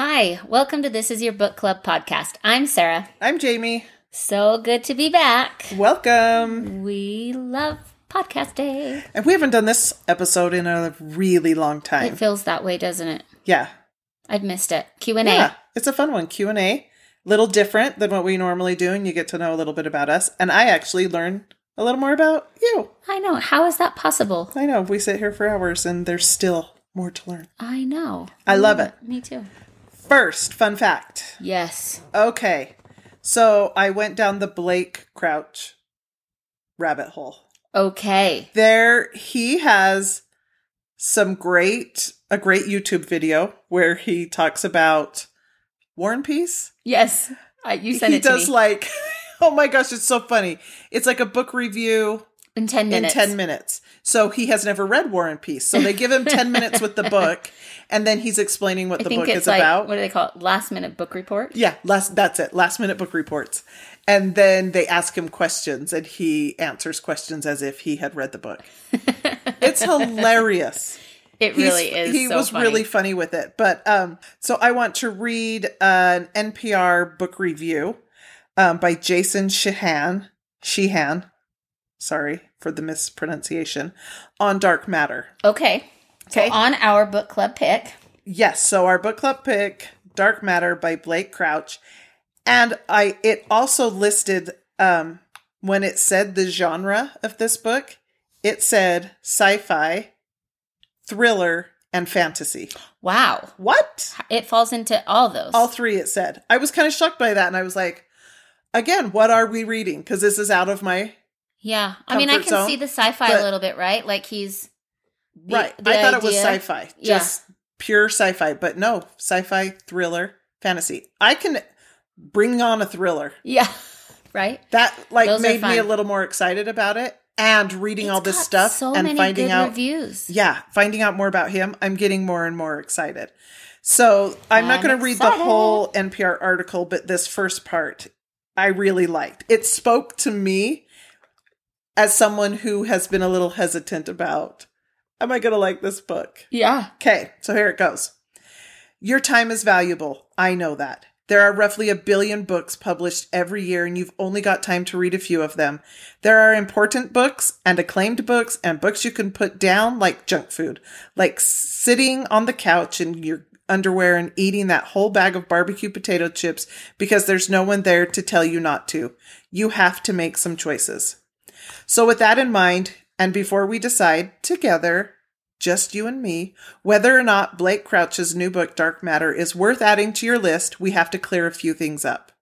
Hi, welcome to This Is Your Book Club podcast. I'm Sarah. I'm Jamie. So good to be back. Welcome. We love podcast day. And we haven't done this episode in a really long time. It feels that way, doesn't it? Yeah. I've missed it. Q&A. Yeah, it's a fun one. Q&A. Little different than what we normally do, and you get to know a little bit about us. And I actually learn a little more about you. I know. How is that possible? I know. We sit here for hours, and there's still more to learn. I know. I love it. Me too. First, fun fact. Yes. Okay. So I went down the Blake Crouch rabbit hole. Okay. There, he has a great YouTube video where he talks about War and Peace. Yes. You sent it to me. He does like, oh my gosh, it's so funny. It's like a book review in 10 minutes. In 10 minutes. So he has never read War and Peace. So they give him 10 minutes with the book, and then he's explaining what the book is about. What do they call it? Last minute book report? Yeah, that's it. Last minute book reports. And then they ask him questions, and he answers questions as if he had read the book. It's hilarious. It really is. He was funny. really funny with it. But so I want to read an NPR book review by Jason Sheehan. Sorry for the mispronunciation, on Dark Matter. Okay. So on our book club pick. Yes. So our book club pick, Dark Matter by Blake Crouch. And it also listed, when it said the genre of this book, it said sci-fi, thriller, and fantasy. Wow. What? It falls into all those. All three, it said. I was kind of shocked by that. And I was like, again, what are we reading? Because this is out of my Yeah. I mean, I can zone, see the sci-fi a little bit, right? Like he's... Right. I thought it was sci-fi. Just pure sci-fi. But no, sci-fi, thriller, fantasy. I can bring on a thriller. Yeah. Right? That Those made me a little more excited about it. And reading all this stuff and finding out reviews. Yeah, finding out more about him, I'm getting more and more excited. So I'm not going to read the whole NPR article, but this first part I really liked. It spoke to me as someone who has been a little hesitant about, am I going to like this book? Yeah. Okay, so here it goes. Your time is valuable. I know that. There are roughly 1 billion books published every year, and you've only got time to read a few of them. There are important books and acclaimed books and books you can put down like junk food, like sitting on the couch in your underwear and eating that whole bag of barbecue potato chips because there's no one there to tell you not to. You have to make some choices. So with that in mind, and before we decide together, just you and me, whether or not Blake Crouch's new book, Dark Matter, is worth adding to your list, we have to clear a few things up.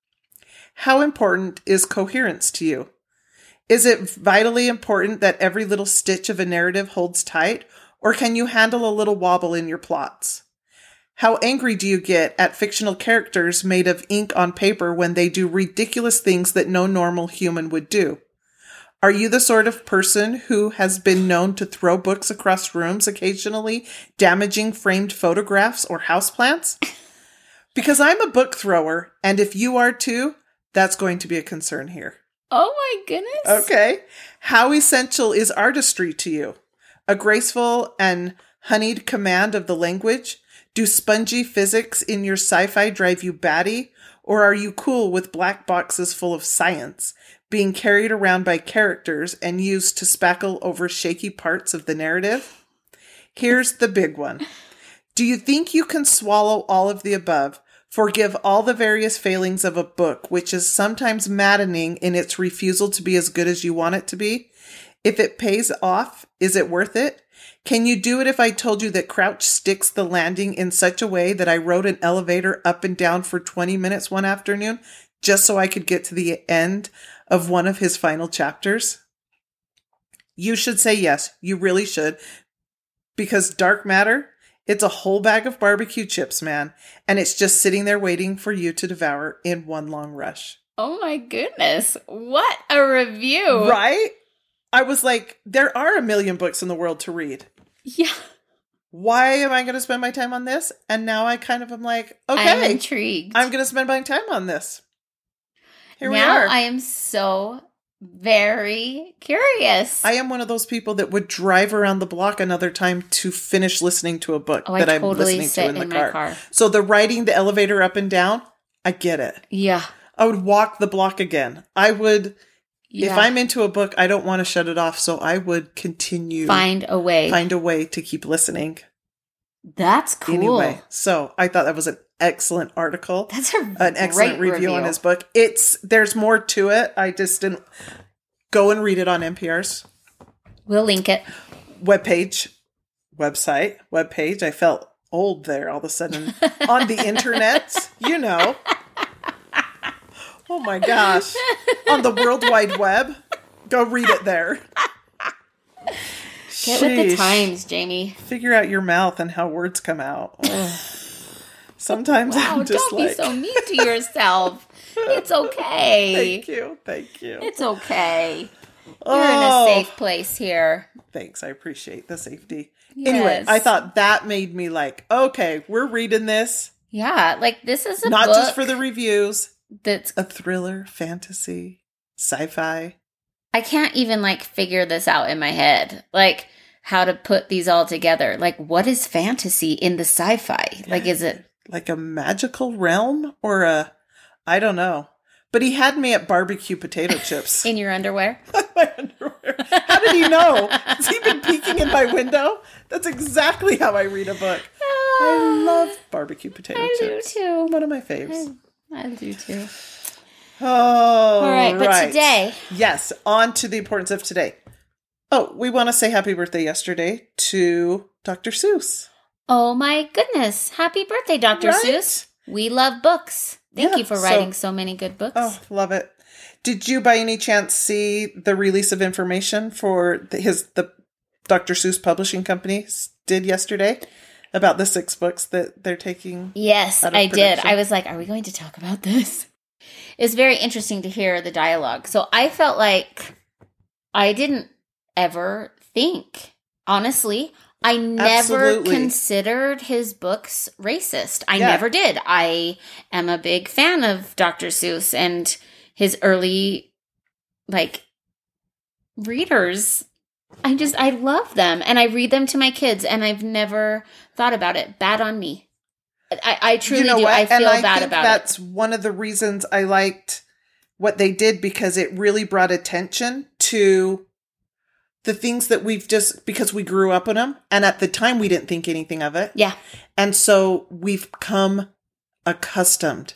How important is coherence to you? Is it vitally important that every little stitch of a narrative holds tight, or can you handle a little wobble in your plots? How angry do you get at fictional characters made of ink on paper when they do ridiculous things that no normal human would do? Are you the sort of person who has been known to throw books across rooms occasionally, damaging framed photographs or houseplants? Because I'm a book thrower, and if you are too, that's going to be a concern here. Oh my goodness. Okay. How essential is artistry to you? A graceful and honeyed command of the language? Do spongy physics in your sci-fi drive you batty? Or are you cool with black boxes full of science, being carried around by characters and used to spackle over shaky parts of the narrative? Here's the big one. Do you think you can swallow all of the above, forgive all the various failings of a book, which is sometimes maddening in its refusal to be as good as you want it to be? If it pays off, is it worth it? Can you do it if I told you that Crouch sticks the landing in such a way that I rode an elevator up and down for 20 minutes one afternoon just so I could get to the end of one of his final chapters? You should say yes. You really should. Because Dark Matter, it's a whole bag of barbecue chips, man. And it's just sitting there waiting for you to devour in one long rush. Oh my goodness. What a review. Right? I was like, there are 1 million books in the world to read. Yeah. Why am I going to spend my time on this? And now I kind of am like, okay. I'm intrigued. I'm going to spend my time on this. Here we now are. I am so very curious. I am one of those people that would drive around the block another time to finish listening to a book that I'm listening to in the car. So the riding the elevator up and down, I get it. Yeah. I would walk the block again. I would, if I'm into a book, I don't want to shut it off. So I would continue. Find a way to keep listening. That's cool. Anyway, so I thought that was an excellent article. That's an excellent review on his book. There's more to it. I just didn't go and read it on NPR's. We'll link it. Webpage. I felt old there all of a sudden. On the internet, you know. Oh my gosh. On the World Wide Web. Go read it there. Get with the times, Jamie. Figure out your mouth and how words come out. Oh. Sometimes I'm just don't be so mean to yourself. It's okay. Thank you. It's okay. You're in a safe place here. Thanks. I appreciate the safety. Yes. Anyway, I thought that made me like, okay, we're reading this. Yeah, like this is a not book just for the reviews. That's a thriller, fantasy, sci-fi. I can't even like figure this out in my head. Like how to put these all together. Like what is fantasy in the sci-fi? Like is it like a magical realm or I don't know. But he had me at barbecue potato chips. In your underwear? My underwear. How did he know? Has he been peeking in my window? That's exactly how I read a book. I love barbecue potato chips. I do too. One of my faves. I do too. Oh, all right. But today. Yes, on to the importance of today. Oh, we want to say happy birthday yesterday to Dr. Seuss. Oh my goodness. Happy birthday, Dr. Seuss. We love books. Thank you for writing so many good books. Oh, love it. Did you by any chance see the release of information for the Dr. Seuss Publishing Company did yesterday about the 6 books that they're taking? Yes, I did. I was like, are we going to talk about this? It's very interesting to hear the dialogue. So I felt like I didn't ever think, honestly, I never considered his books racist. I never did. I am a big fan of Dr. Seuss and his early, readers. I love them. And I read them to my kids, and I've never thought about it. Bad on me. I truly do. I feel bad about it. That's one of the reasons I liked what they did, because it really brought attention to the things that because we grew up in them. And at the time, we didn't think anything of it. Yeah. And so we've come accustomed.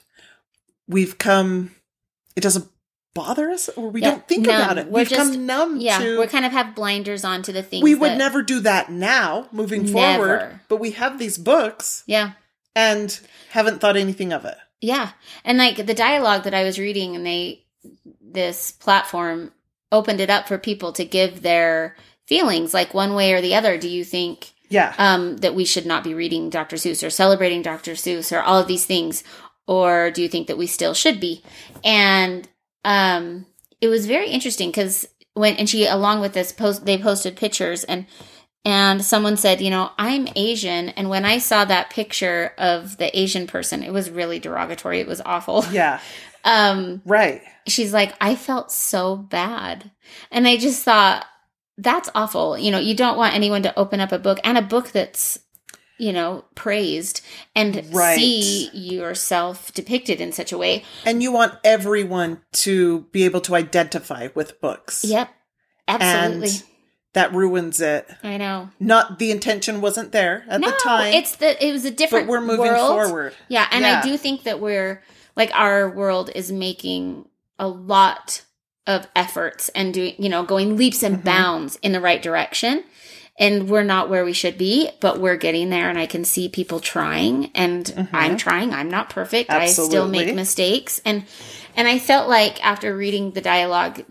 It doesn't bother us, or we don't think about it. We've come numb to. We kind of have blinders on to the things. We would never do that now, moving forward. But we have these books. Yeah. And haven't thought anything of it. Yeah. And the dialogue that I was reading, and this platform opened it up for people to give their feelings, like one way or the other. Do you think that we should not be reading Dr. Seuss or celebrating Dr. Seuss or all of these things? Or do you think that we still should be? And it was very interesting because she, along with this they posted pictures, and someone said, I'm Asian. And when I saw that picture of the Asian person, it was really derogatory. It was awful. Yeah. Right. She's like, I felt so bad. And I just thought, that's awful. You don't want anyone to open up a book, and a book that's, praised, and see yourself depicted in such a way. And you want everyone to be able to identify with books. Yep. Absolutely. And that ruins it. I know. Not the intention wasn't there at the time. It was a different world. But we're moving forward. Yeah, and I do think that our world is making a lot of efforts and doing, going leaps and bounds in the right direction. And we're not where we should be, but we're getting there, and I can see people trying, and I'm trying. I'm not perfect. Absolutely. I still make mistakes. And I felt like after reading the dialogue,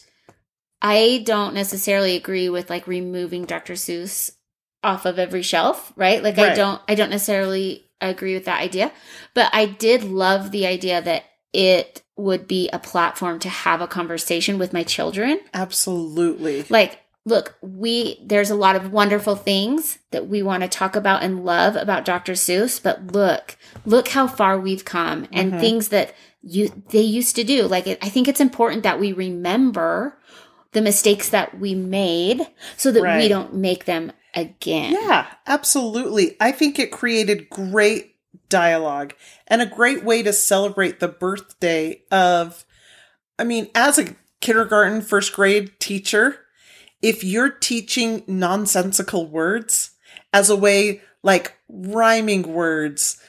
I don't necessarily agree with removing Dr. Seuss off of every shelf, right? Right. I don't necessarily agree with that idea, but I did love the idea that it would be a platform to have a conversation with my children. Absolutely. Look, there's a lot of wonderful things that we want to talk about and love about Dr. Seuss, but look how far we've come, and things that they used to do. Like, I think it's important that we remember the mistakes that we made so that we don't make them again. Yeah, absolutely. I think it created great dialogue and a great way to celebrate the birthday of, as a kindergarten, first grade teacher, if you're teaching nonsensical words as a way, like rhyming words,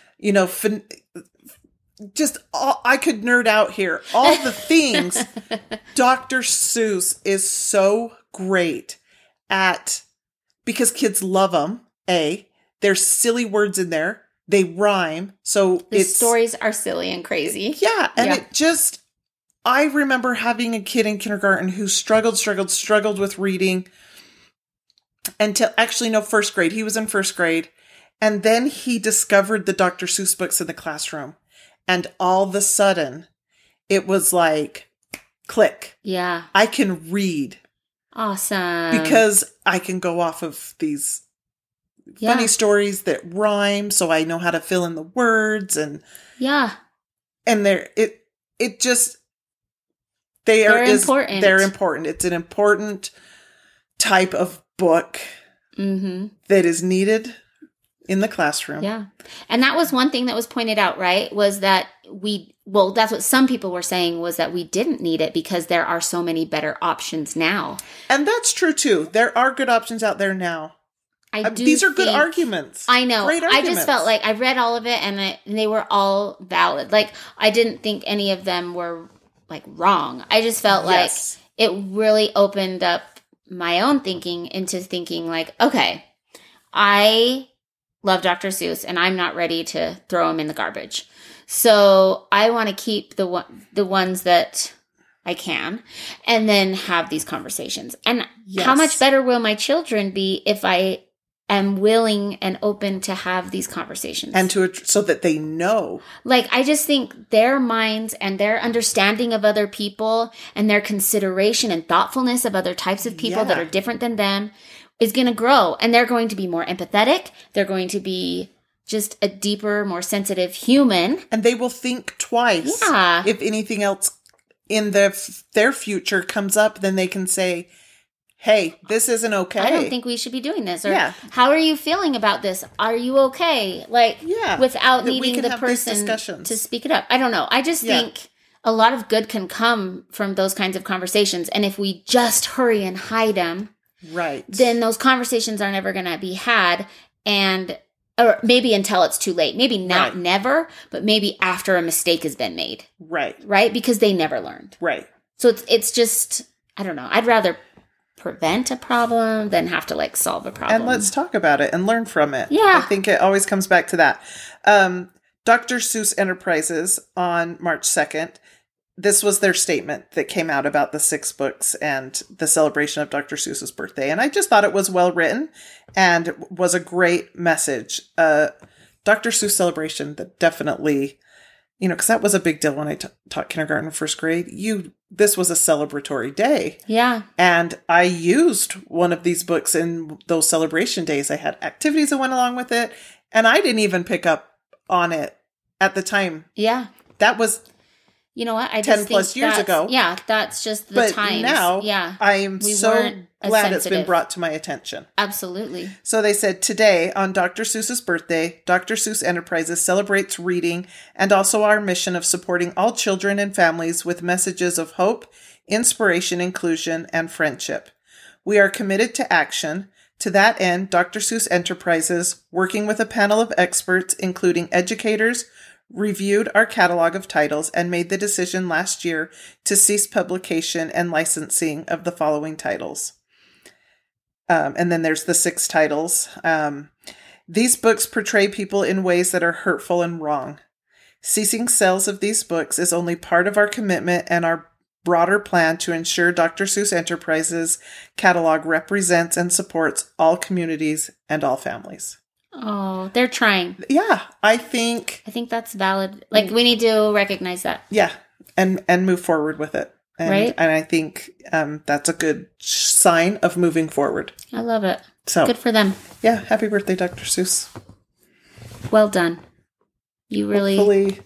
I could nerd out here. All the things. Dr. Seuss is so great at, because kids love them, there's silly words in there. They rhyme. So the stories are silly and crazy. Yeah. And I remember having a kid in kindergarten who struggled with reading until, first grade. He was in first grade. And then he discovered the Dr. Seuss books in the classroom. And all of a sudden, it was like, click. Yeah. I can read. Awesome. Because I can go off of these funny stories that rhyme, so I know how to fill in the words. And they're important. They're important. It's an important type of book that is needed in the classroom. Yeah. And that was one thing that was pointed out, right? Was that that's what some people were saying, was that we didn't need it because there are so many better options now. And that's true too. There are good options out there now. These are good arguments. I know. Great arguments. I just felt like I read all of it and they were all valid. Like, I didn't think any of them were like wrong. I just felt like it really opened up my own thinking into thinking like, okay, I love Dr. Seuss and I'm not ready to throw him in the garbage. So I want to keep the ones that I can and then have these conversations. And how much better will my children be if I am willing and open to have these conversations? And so that they know. Like, I just think their minds and their understanding of other people and their consideration and thoughtfulness of other types of people that are different than them is going to grow, and they're going to be more empathetic. They're going to be just a deeper, more sensitive human. And they will think twice. Yeah. If anything else in their future comes up, then they can say, hey, this isn't okay. I don't think we should be doing this. Or how are you feeling about this? Are you okay? Like, without needing the person to speak it up. I don't know. I just think a lot of good can come from those kinds of conversations. And if we just hurry and hide them, then those conversations are never going to be had, or maybe until it's too late. Maybe not never, but maybe after a mistake has been made. Right? Because they never learned. So it's just, I don't know. I'd rather prevent a problem than have to like solve a problem. And let's talk about it and learn from it. Yeah. I think it always comes back to that. Dr. Seuss Enterprises on March 2nd, this was their statement that came out about the 6 books and the celebration of Dr. Seuss's birthday. And I just thought it was well written and was a great message. Dr. Seuss celebration that definitely, because that was a big deal when I taught kindergarten and first grade. This was a celebratory day. Yeah. And I used one of these books in those celebration days. I had activities that went along with it. And I didn't even pick up on it at the time. Yeah. That was... You know what? 10 plus years ago. Yeah, that's just the times. But now, I am so glad it's been brought to my attention. Absolutely. So they said, today, on Dr. Seuss's birthday, Dr. Seuss Enterprises celebrates reading and also our mission of supporting all children and families with messages of hope, inspiration, inclusion, and friendship. We are committed to action. To that end, Dr. Seuss Enterprises, working with a panel of experts, including educators, reviewed our catalog of titles and made the decision last year to cease publication and licensing of the following titles. And then there's the 6 titles. These books portray people in ways that are hurtful and wrong. Ceasing sales of these books is only part of our commitment and our broader plan to ensure Dr. Seuss Enterprises catalog represents and supports all communities and all families. Oh, they're trying. Yeah, I think that's valid. Like, we need to recognize that. Yeah, and move forward with it. And I think that's a good sign of moving forward. I love it. So good for them. Yeah, happy birthday, Dr. Seuss. Well done. You really...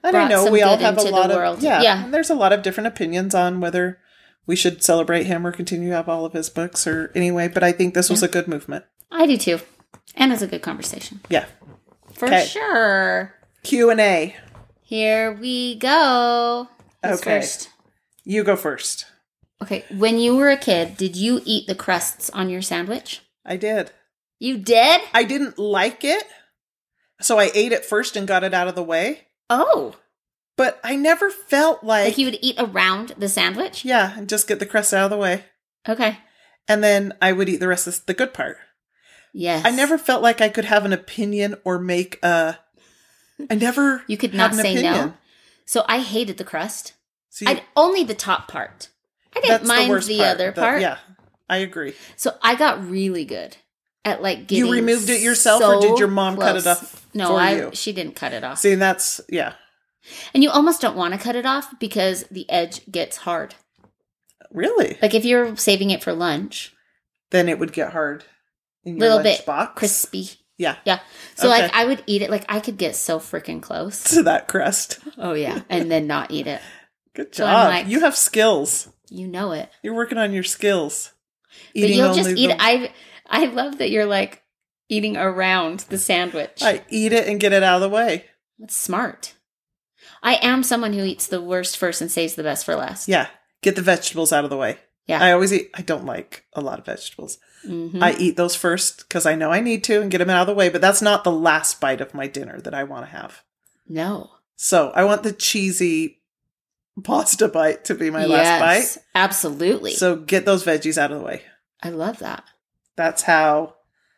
And I know we all have a lot of yeah. And there's a lot of different opinions on whether we should celebrate him or continue to have all of his books or anyway. But I think this was a good movement. I do too, and it's a good conversation. Yeah, for sure. Q&A. Here we go. Who's first? You go first. Okay. When you were a kid, did you eat the crusts on your sandwich? I did. You did? I didn't like it, so I ate it first and got it out of the way. Oh. But I never felt like you would eat around the sandwich? Yeah, and just get the crust out of the way. Okay. And then I would eat the rest of the good part. Yes. I never felt like I could have an opinion or make a... I never You could not say no? So I hated the crust. So I'd only the top part. I didn't mind the other part. Yeah, I agree. So I got really good at like getting... You removed it yourself or did your mom cut it off you? She didn't cut it off. See, and that's... Yeah. And you almost don't want to cut it off because the edge gets hard. Really? Like if you're saving it for lunch. Then it would get hard. In your little bit box. crispy. Yeah. Yeah. So like I would eat it. Like I could get so freaking close. To that crust. Oh yeah. And then not eat it. Good job. So I'm like, you have skills. You know it. You're working on your skills. But you'll just eat it. I love that you're like eating around the sandwich. I eat it and get it out of the way. That's smart. I am someone who eats the worst first and saves the best for last. Yeah. Get the vegetables out of the way. Yeah. I don't like a lot of vegetables. Mm-hmm. I eat those first because I know I need to and get them out of the way, but that's not the last bite of my dinner that I want to have. No. So I want the cheesy pasta bite to be my last bite. Absolutely. So get those veggies out of the way. I love that. That's how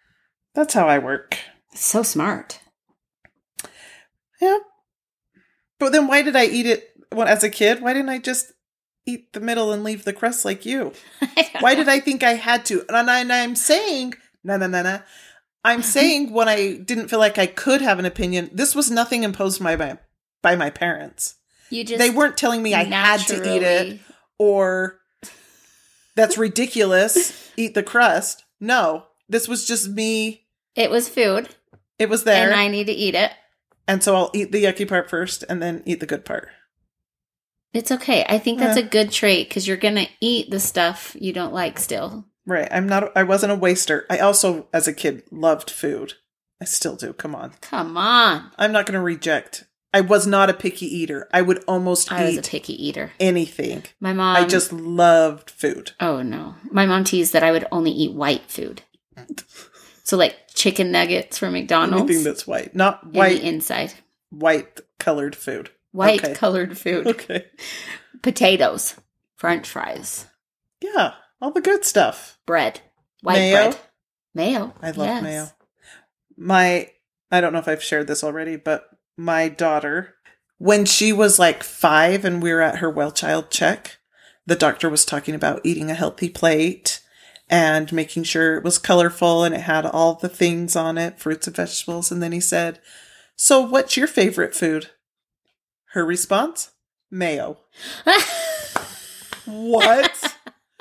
I work. So smart. Yeah. But then why did I eat it as a kid? Why didn't I just eat the middle and leave the crust like you? Why did I think I had to? And I'm saying, no. I'm saying when I didn't feel like I could have an opinion, this was nothing imposed by my parents. They weren't telling me I had to eat it or that's ridiculous. Eat the crust. No, this was just me. It was food. It was there. And I need to eat it. And so I'll eat the yucky part first and then eat the good part. It's okay. I think that's a good trait because you're going to eat the stuff you don't like still. Right. I wasn't a waster. I also, as a kid, loved food. I still do. Come on. I'm not going to reject. I was not a picky eater. I would almost eat. I was a picky eater. Anything. My mom. I just loved food. Oh, no. My mom teased that I would only eat white food. So like chicken nuggets from McDonald's. Anything that's white. Not white. The inside. White colored food. White colored food. Okay. Potatoes. French fries. Yeah. All the good stuff. Bread. White bread. Mayo. I love mayo. I don't know if I've shared this already, but my daughter, when she was like 5 and we were at her well child check, the doctor was talking about eating a healthy plate and making sure it was colorful and it had all the things on it, fruits and vegetables. And then he said, "So what's your favorite food?" Her response, "Mayo." What?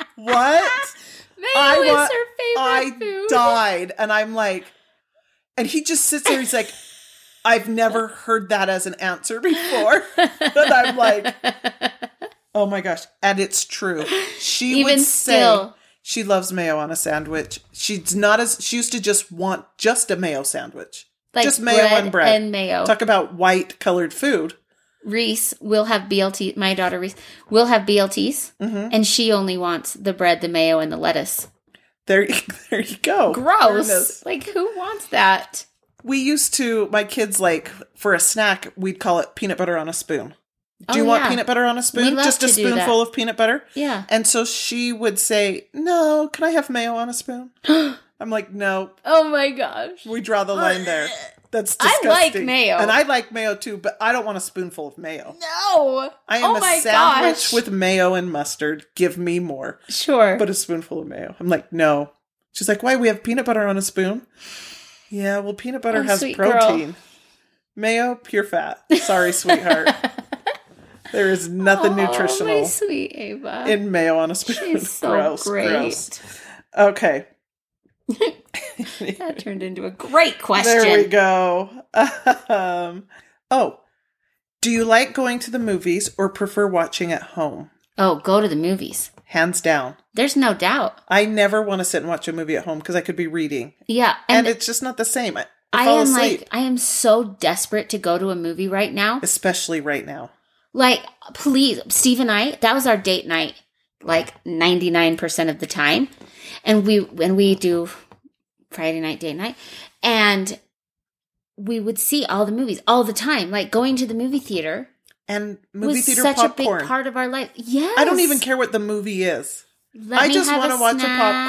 Mayo is her favorite food. I died. And I'm like, and he just sits there. He's like, "I've never heard that as an answer before." And I'm like, oh my gosh. And it's true. She would say she loves mayo on a sandwich. She used to just want just a mayo sandwich. Like just mayo and bread. And mayo. Talk about white colored food. Reese will have BLT. My daughter Reese will have BLTs, and she only wants the bread, the mayo, and the lettuce. There you go. Gross. Like, who wants that? We used to, my kids, like, for a snack, we'd call it peanut butter on a spoon. Do you want peanut butter on a spoon? Just a spoonful of peanut butter? Yeah. And so she would say, "No, can I have mayo on a spoon?" I'm like, "No." Oh my gosh. We draw the line there. That's disgusting. I like mayo. And I like mayo too, but I don't want a spoonful of mayo. No. I am a sandwich with mayo and mustard. Give me more. Sure. But a spoonful of mayo. I'm like, "No." She's like, "Why? We have peanut butter on a spoon?" Yeah, well, peanut butter has protein. Girl. Mayo, pure fat. Sorry, sweetheart. There is nothing nutritional my sweet Ava. in mayo on a spoon. She's so gross. Okay. That turned into a great question. There we go. Do you like going to the movies or prefer watching at home? Oh, go to the movies. Hands down. There's no doubt. I never want to sit and watch a movie at home because I could be reading. Yeah. And it's just not the same. I fall asleep. I am so desperate to go to a movie right now. Especially right now. Like, please, Steve and I, that was our date night, like 99% of the time. And we do Friday night, date night. And we would see all the movies all the time. Like, going to the movie theater. And movie theater such popcorn. a big part of our life. Yes. I don't even care what the movie is. I just want to watch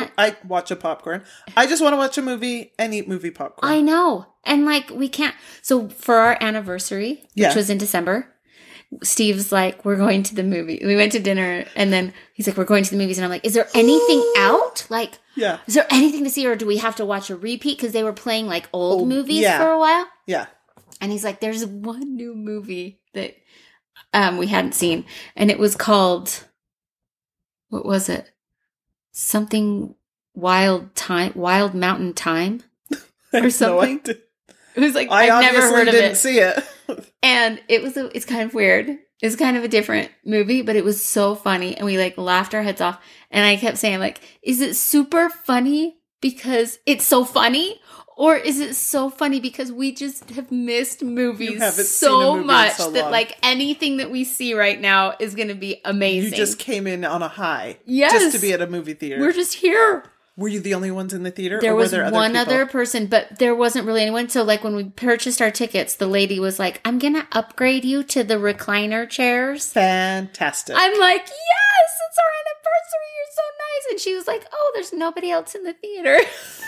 a popcorn. I just want to watch a movie and eat movie popcorn. I know. And like, we can't. So for our anniversary, which was in December, Steve's like, we're going to the movie. We went to dinner and then he's like, we're going to the movies. And I'm like, is there anything out? Like, is there anything to see or do we have to watch a repeat? Because they were playing like old movies for a while. Yeah. And he's like, there's one new movie that we hadn't seen. And it was called, what was it? Something Wild Mountain Time or something. No, it was like, I've never heard of it. Didn't see it. And it's kind of weird. It's kind of a different movie, but it was so funny. And we like laughed our heads off. And I kept saying like, is it super funny because it's so funny? Or is it so funny because we just have missed movies so much that like anything that we see right now is going to be amazing. You just came in on a high. Yes. Just to be at a movie theater. We're just here. Were you the only ones in the theater? There was one other other person, but there wasn't really anyone. So like when we purchased our tickets, the lady was like, I'm going to upgrade you to the recliner chairs. Fantastic. I'm like, yes, it's our anniversary. You're so nice. And she was like, oh, there's nobody else in the theater.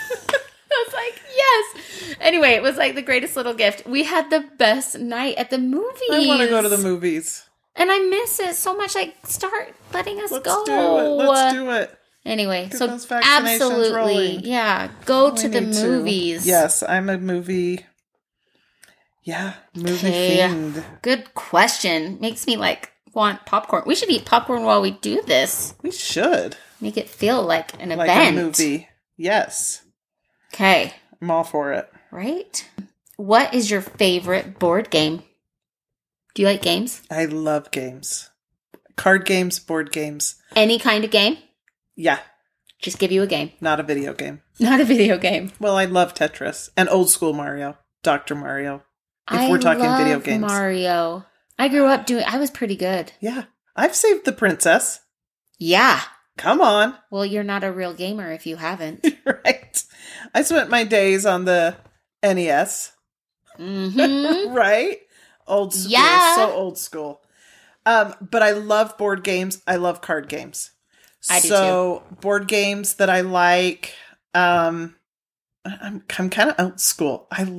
I was like, yes. Anyway, it was like the greatest little gift. We had the best night at the movies. I want to go to the movies. And I miss it so much. Like, start letting us go. Let's do it. Anyway, so absolutely. Rolling. Yeah, go to the movies. Yes, I'm a movie. Yeah, fiend. Good question. Makes me like want popcorn. We should eat popcorn while we do this. We should. Make it feel like an event. Like a movie. Yes. Okay. I'm all for it. Right? What is your favorite board game? Do you like games? I love games. Card games, board games. Any kind of game? Yeah. Just give you a game. Not a video game. Not a video game. Well, I love Tetris and old school Mario. Dr. Mario. If we're talking video games. Mario. I grew up I was pretty good. Yeah. I've saved the princess. Yeah. Come on. Well, you're not a real gamer if you haven't. Right. I spent my days on the NES. Mm-hmm. Right? Old school. Yeah. So old school. But I love board games. I love card games. I do so too. Board games that I like. I'm kind of old school. I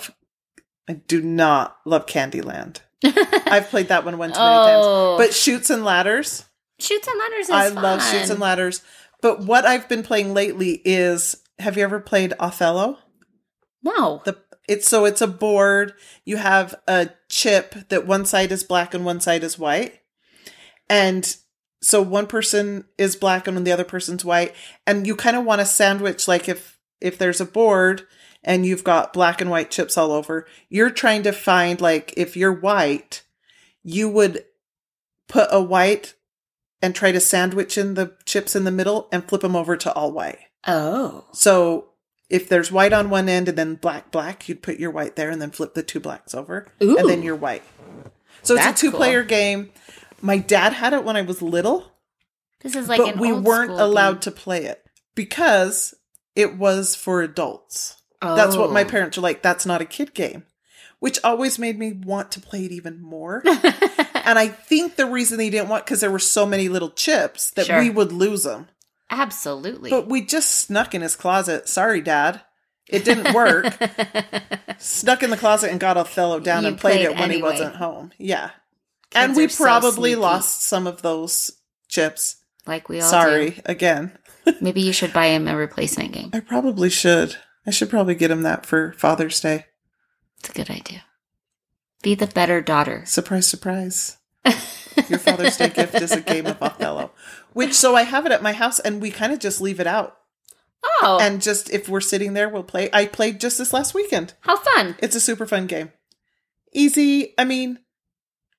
do not love Candyland. I've played that one too many times. But Chutes and Ladders. Chutes and Ladders is fun. I love Chutes and Ladders. But what I've been playing lately is, have you ever played Othello? No. It's a board. You have a chip that one side is black and one side is white. And so one person is black and the other person's white. And you kind of want to sandwich, like if there's a board and you've got black and white chips all over, you're trying to find, like, if you're white, you would put a white and try to sandwich in the chips in the middle and flip them over to all white. Oh. So if there's white on one end and then black, you'd put your white there and then flip the two blacks over. Ooh. And then you're white. So it's a 2-player game. My dad had it when I was little. This is like but we weren't allowed to play it because it was for adults. Oh. That's what my parents were like. That's not a kid game, which always made me want to play it even more. And I think the reason they didn't want, because there were so many little chips that we would lose them. Absolutely. But we just snuck in his closet. Sorry, Dad. It didn't work. Snuck in the closet and got Othello down and played it when he wasn't home. Yeah. Kids and we probably lost some of those chips. Like we all do. Again. Maybe you should buy him a replacement game. I probably should. I should probably get him that for Father's Day. It's a good idea. Be the better daughter. Surprise, surprise. Your Father's Day gift is a game of Othello. So I have it at my house and we kind of just leave it out. Oh. And just if we're sitting there, we'll play. I played just this last weekend. How fun. It's a super fun game. Easy. I mean,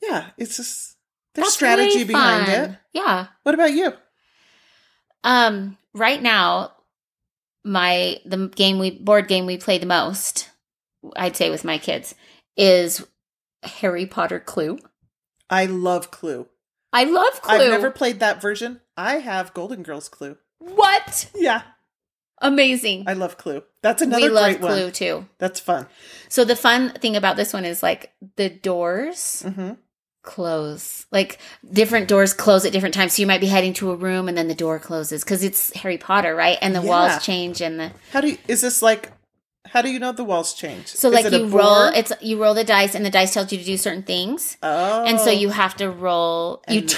Yeah, it's just there's strategy really behind it. Yeah. What about you? Right now, the board game we play the most, I'd say with my kids, is Harry Potter Clue. I love Clue. I love Clue. I've never played that version. I have Golden Girls Clue. What? Yeah. Amazing. I love Clue. That's another great one. We love Clue too. That's fun. So the fun thing about this one is like the doors close. Like different doors close at different times. So you might be heading to a room and then the door closes because it's Harry Potter, right? And the walls change and the... How do you know the walls change? So like you roll the dice and the dice tells you to do certain things. Oh. And so you have to roll,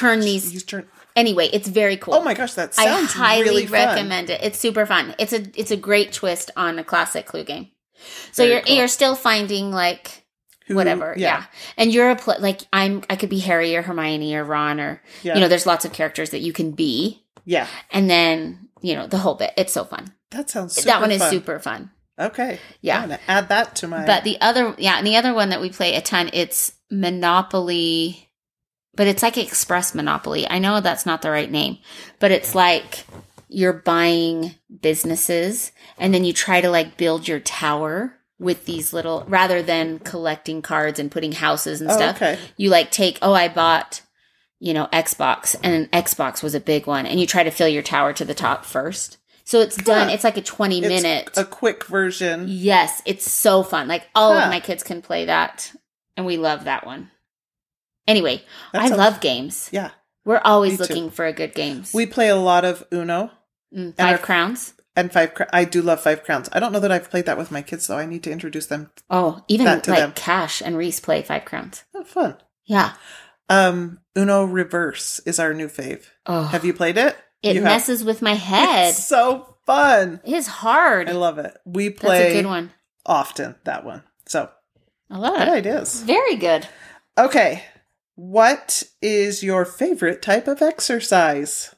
anyway, it's very cool. Oh my gosh, that sounds really fun. I highly recommend it. It's super fun. It's a great twist on a classic Clue game. So you're still finding like whatever. Yeah. And you're I could be Harry or Hermione or Ron or there's lots of characters that you can be. Yeah. And then, the whole bit. It's so fun. That sounds super fun. That one is super fun. Okay. Yeah. I'm going to add that to my... But the other one that we play a ton, it's Monopoly, but it's like Express Monopoly. I know that's not the right name, but it's like you're buying businesses and then you try to like build your tower with these little, rather than collecting cards and putting houses and stuff. Okay. You like I bought, Xbox, and Xbox was a big one, and you try to fill your tower to the top first. So it's done. It's like a 20-minute. A quick version. Yes. It's so fun. Like all of my kids can play that. And we love that one. Anyway, I love games. Yeah. We're always looking for a good games. We play a lot of Uno. Five Crowns. And I do love Five Crowns. I don't know that I've played that with my kids, though. I need to introduce them. Oh, even like them. Cash and Reese play Five Crowns. Oh, fun. Yeah. Uno Reverse is our new fave. Oh. Have you played it? It messes with my head. It's so fun. It is hard. I love it. We play That's a good one. Often, that one. So, I love it. Good ideas. Very good. Okay. What is your favorite type of exercise?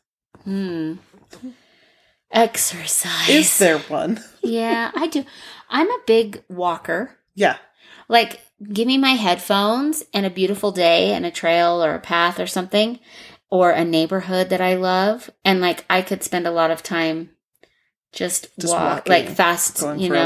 Exercise. Is there one? Yeah, I do. I'm a big walker. Yeah. Like, give me my headphones and a beautiful day and a trail or a path or something. Or a neighborhood that I love. And like, I could spend a lot of time just walk, like fast,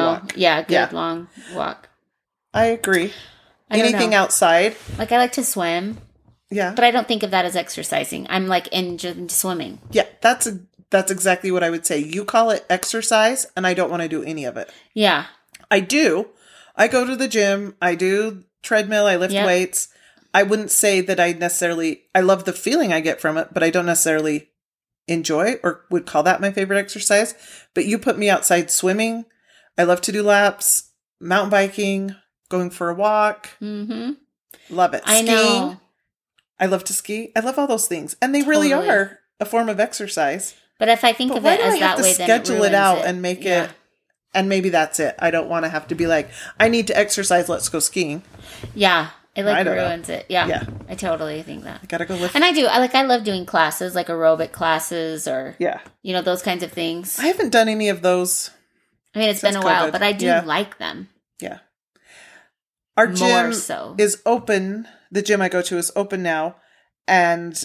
good long walk. I agree. Anything outside? Like I like to swim. Yeah. But I don't think of that as exercising. I'm like into swimming. Yeah, that's exactly what I would say. You call it exercise and I don't want to do any of it. Yeah. I do. I go to the gym. I do treadmill. I lift weights. I wouldn't say that I love the feeling I get from it, but I don't necessarily enjoy or would call that my favorite exercise. But you put me outside swimming. I love to do laps, mountain biking, going for a walk. Mm-hmm. Love it. I know. I love to ski. I love all those things. And they really are a form of exercise. But if I think of it as that way, then schedule it out and make it. And maybe that's it. I don't want to have to be like, I need to exercise. Let's go skiing. Yeah. It ruins it. Yeah. I totally think that. I gotta go lift. And I do. I love doing classes, like aerobic classes or, those kinds of things. I haven't done any of those. I mean, it's been a while, but I do like them. Yeah. Our gym is open. The gym I go to is open now. And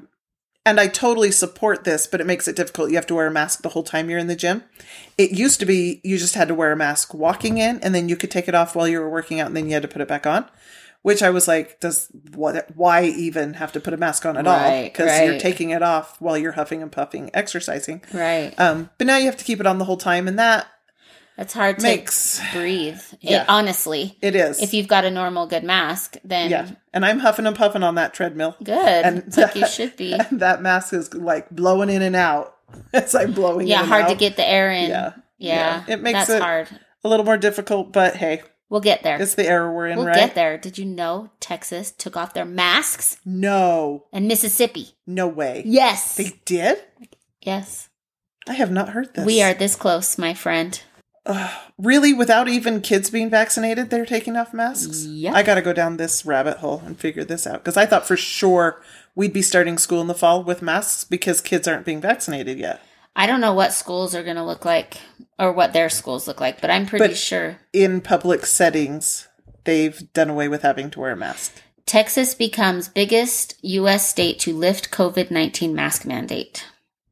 I totally support this, but it makes it difficult. You have to wear a mask the whole time you're in the gym. It used to be you just had to wear a mask walking in, and then you could take it off while you were working out, and then you had to put it back on. Which I was like, why even have to put a mask on at all? Because you're taking it off while you're huffing and puffing, exercising. Right. But now you have to keep it on the whole time, and that's hard to breathe. Honestly. It is. If you've got a normal, good mask, then... Yeah. And I'm huffing and puffing on that treadmill. Good. And like you should be. And that mask is like blowing in and out. It's like blowing in and out. Yeah, hard to get the air in. Yeah. It makes it hard. A little more difficult, but hey. We'll get there. It's the era we're in, right? We'll get there. Did you know Texas took off their masks? No. And Mississippi. No way. Yes. They did? Yes. I have not heard this. We are this close, my friend. Really? Without even kids being vaccinated, they're taking off masks? Yep. I got to go down this rabbit hole and figure this out. Because I thought for sure we'd be starting school in the fall with masks because kids aren't being vaccinated yet. I don't know what schools are going to look like or what their schools look like, but I'm pretty sure. In public settings, they've done away with having to wear a mask. Texas becomes biggest U.S. state to lift COVID-19 mask mandate.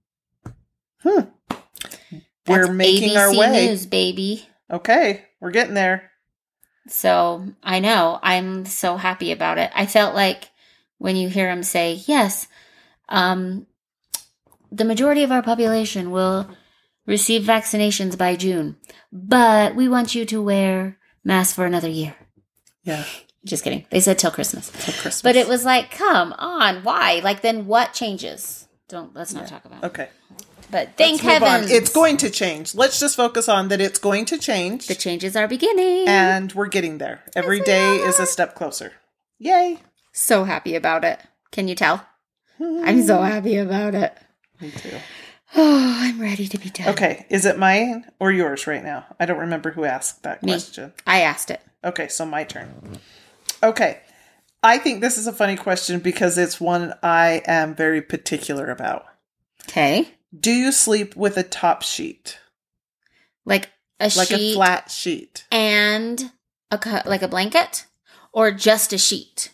We're making ABC our way. News, baby. Okay, we're getting there. So I know. I'm so happy about it. I felt like when you hear him say, yes, the majority of our population will receive vaccinations by June, but we want you to wear masks for another year. Yeah. Just kidding. They said till Christmas. Till Christmas. But it was like, come on, why? Like, then what changes? Let's not talk about it. Okay. But thank heavens. It's going to change. Let's just focus on that it's going to change. The changes are beginning. And we're getting there. Every day is a step closer. Yay. So happy about it. Can you tell? I'm so happy about it. Me too. Oh, I'm ready to be done. Okay. Is it mine or yours right now? I don't remember who asked that question. I asked it. Okay, so my turn. Okay. I think this is a funny question because it's one I am very particular about. Okay. Do you sleep with a top sheet? Like a sheet? Like a flat sheet. And like a blanket? Or just a sheet?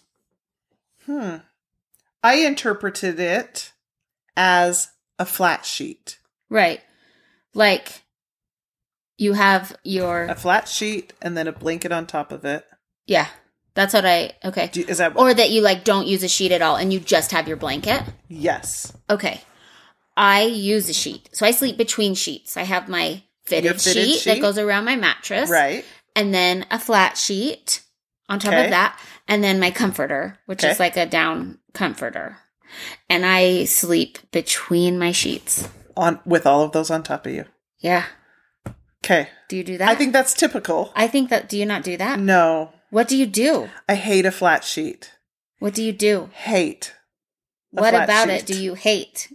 I interpreted it as a flat sheet. Right. Like you have a flat sheet and then a blanket on top of it. Yeah. That's what okay. Is that or that you like don't use a sheet at all and you just have your blanket? Yes. Okay. I use a sheet. So I sleep between sheets. I have my fitted sheet that goes around my mattress. Right. And then a flat sheet on top of that. And then my comforter, which is like a down comforter. And I sleep between my sheets. With all of those on top of you? Yeah. Okay. Do you do that? I think that's typical. I think that... Do you not do that? No. What do you do? I hate a flat sheet. What do you do? Hate. What about it do you hate?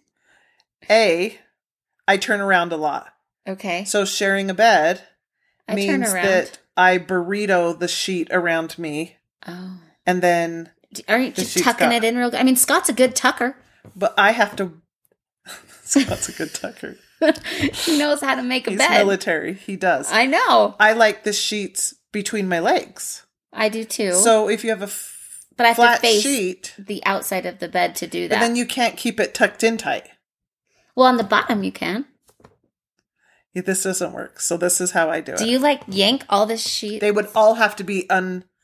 I turn around a lot. Okay. So sharing a bed means that I burrito the sheet around me. Oh. And then... Aren't you tucking it in real good? I mean, Scott's a good tucker. But I have to... Scott's a good tucker. He knows how to make a bed. He's military. He does. I know. I like the sheets between my legs. I do too. So if you have a but I have flat to face sheet... the outside of the bed to do that. But then you can't keep it tucked in tight. Well, on the bottom you can. Yeah, this doesn't work. So this is how I do it. Do you like yank all the sheets? They would all have to be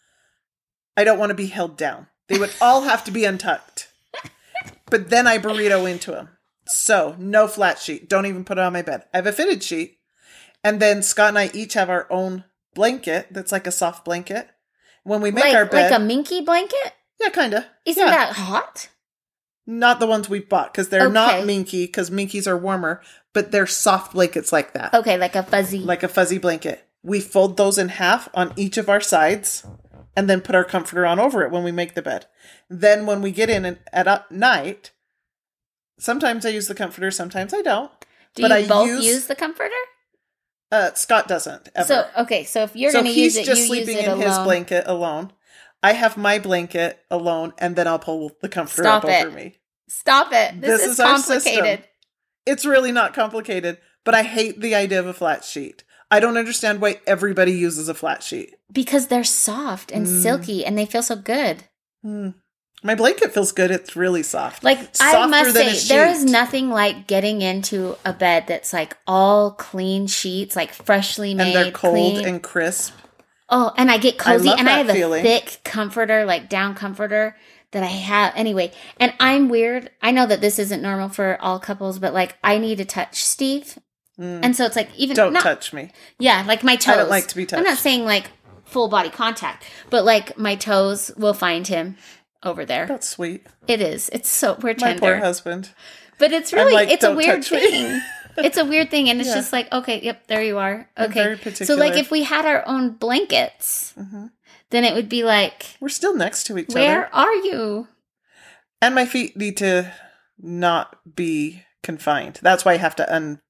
I don't want to be held down. They would all have to be untucked. But then I burrito into them. So no flat sheet. Don't even put it on my bed. I have a fitted sheet. And then Scott and I each have our own blanket that's like a soft blanket. When we make our bed. Like a minky blanket? Yeah, kind of. Isn't that hot? Not the ones we bought because they're not minky because minkies are warmer, but they're soft blankets like that. Okay, like a fuzzy. Like a fuzzy blanket. We fold those in half on each of our sides and then put our comforter on over it when we make the bed. Then when we get in at night, sometimes I use the comforter, sometimes I don't. Do you both use the comforter? Scott doesn't ever. So if you're going to use it, you use it alone. So he's just sleeping in his blanket alone. I have my blanket alone, and then I'll pull the comforter up over me. Stop it. This is complicated. Our system. It's really not complicated, but I hate the idea of a flat sheet. I don't understand why everybody uses a flat sheet. Because they're soft and silky, and they feel so good. My blanket feels good. It's really soft. Like, I must say, there is nothing like getting into a bed that's like all clean sheets, like freshly made, and they're cold clean. And crisp. Oh, and I get cozy, and I have a thick comforter, like down comforter that I have. Anyway, and I'm weird. I know that this isn't normal for all couples, but like I need to touch Steve. And so it's like even... Don't touch me. Yeah, like my toes. I don't like to be touched. I'm not saying like full body contact, but like my toes will find him over there. That's sweet. It is. It's so... We're tender. My poor husband. But it's really... Like, it's a weird thing. It's a weird thing, and it's just like, okay, yep, there you are. Okay. Very particular. So like if we had our own blankets, then it would be like... We're still next to each other. Where are you? And my feet need to not be confined. That's why I have to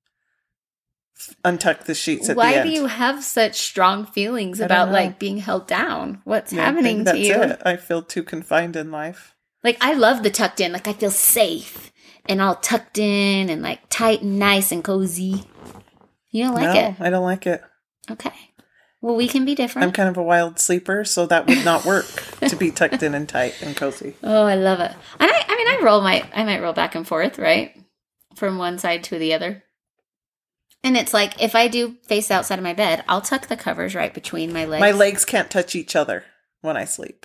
untuck the sheets at the end. Why do you have such strong feelings about like being held down? What's happening to you? That's it. I feel too confined in life. Like I love the tucked in. Like I feel safe and all tucked in and like tight and nice and cozy. You don't like it? No, I don't like it. Okay. Well, we can be different. I'm kind of a wild sleeper, so that would not work to be tucked in and tight and cozy. Oh, I love it. And I might roll back and forth, right? From one side to the other. And it's like, if I do face outside of my bed, I'll tuck the covers right between my legs. My legs can't touch each other when I sleep.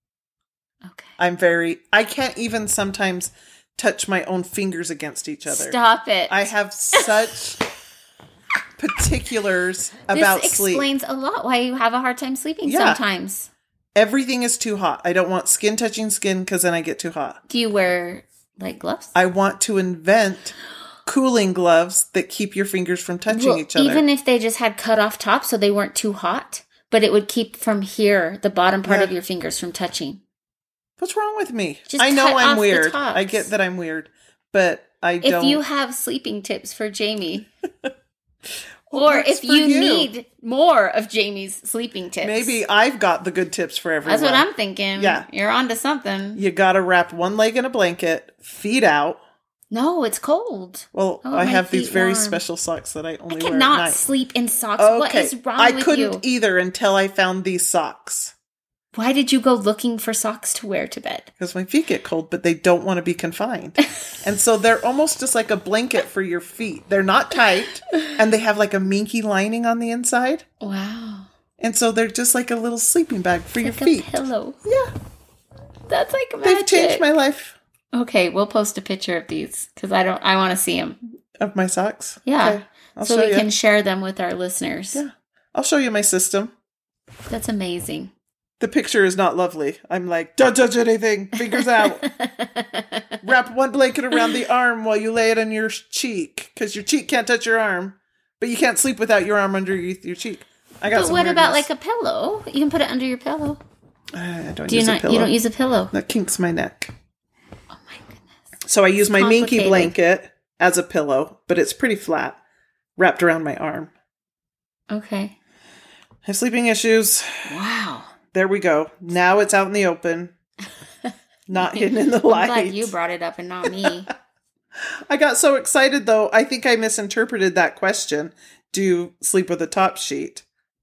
Okay. I can't even sometimes touch my own fingers against each other. Stop it. I have such particulars about sleep. This explains a lot why you have a hard time sleeping sometimes. Everything is too hot. I don't want skin touching skin because then I get too hot. Do you wear like gloves? I want to invent cooling gloves that keep your fingers from touching each other. Even if they just had cut off tops so they weren't too hot, but it would keep from here, the bottom part of your fingers from touching. What's wrong with me? Just I know I'm weird. The tops. I get that I'm weird, but I don't. If you have sleeping tips for Jamie, or if you need more of Jamie's sleeping tips. Maybe I've got the good tips for everyone. That's what I'm thinking. Yeah. You're onto something. You got to wrap one leg in a blanket, feet out. No, it's cold. Well, I have these very special socks that I only wear at night. I cannot sleep in socks. Okay. What is wrong with you? I couldn't either until I found these socks. Why did you go looking for socks to wear to bed? Because my feet get cold, but they don't want to be confined. And so they're almost just like a blanket for your feet. They're not tight, and they have like a minky lining on the inside. Wow. And so they're just like a little sleeping bag for your feet. Like a pillow. Yeah. That's like magic. They've changed my life. Okay, we'll post a picture of these because I want to see them. Of my socks? Yeah. Okay. So we can share them with our listeners. Yeah. I'll show you my system. That's amazing. The picture is not lovely. I'm like, don't touch anything. Fingers out. Wrap one blanket around the arm while you lay it on your cheek. Because your cheek can't touch your arm. But you can't sleep without your arm underneath your cheek. But what about like a pillow? You can put it under your pillow. I don't use a pillow. You don't use a pillow? That kinks my neck. Oh my goodness. So I use my minky blanket as a pillow. But it's pretty flat. Wrapped around my arm. Okay. I have sleeping issues. Wow. There we go. Now it's out in the open. Not hidden in the light. I'm glad you brought it up and not me. I got so excited, though. I think I misinterpreted that question. Do you sleep with a top sheet?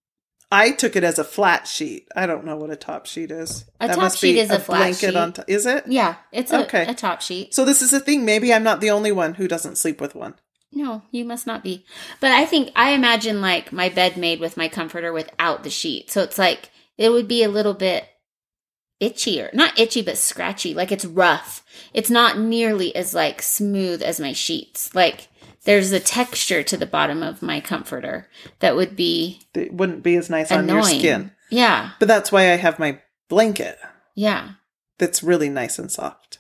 I took it as a flat sheet. I don't know what a top sheet is. A top sheet is a flat sheet. Is it? Yeah, it's a top sheet. So this is a thing. Maybe I'm not the only one who doesn't sleep with one. No, you must not be. But I imagine like my bed made with my comforter without the sheet. So it's like, it would be a little bit itchier. Not itchy, but scratchy. Like it's rough. It's not nearly as like smooth as my sheets. Like there's a texture to the bottom of my comforter that would be It wouldn't be as nice annoying. On your skin. Yeah. But that's why I have my blanket. Yeah. That's really nice and soft.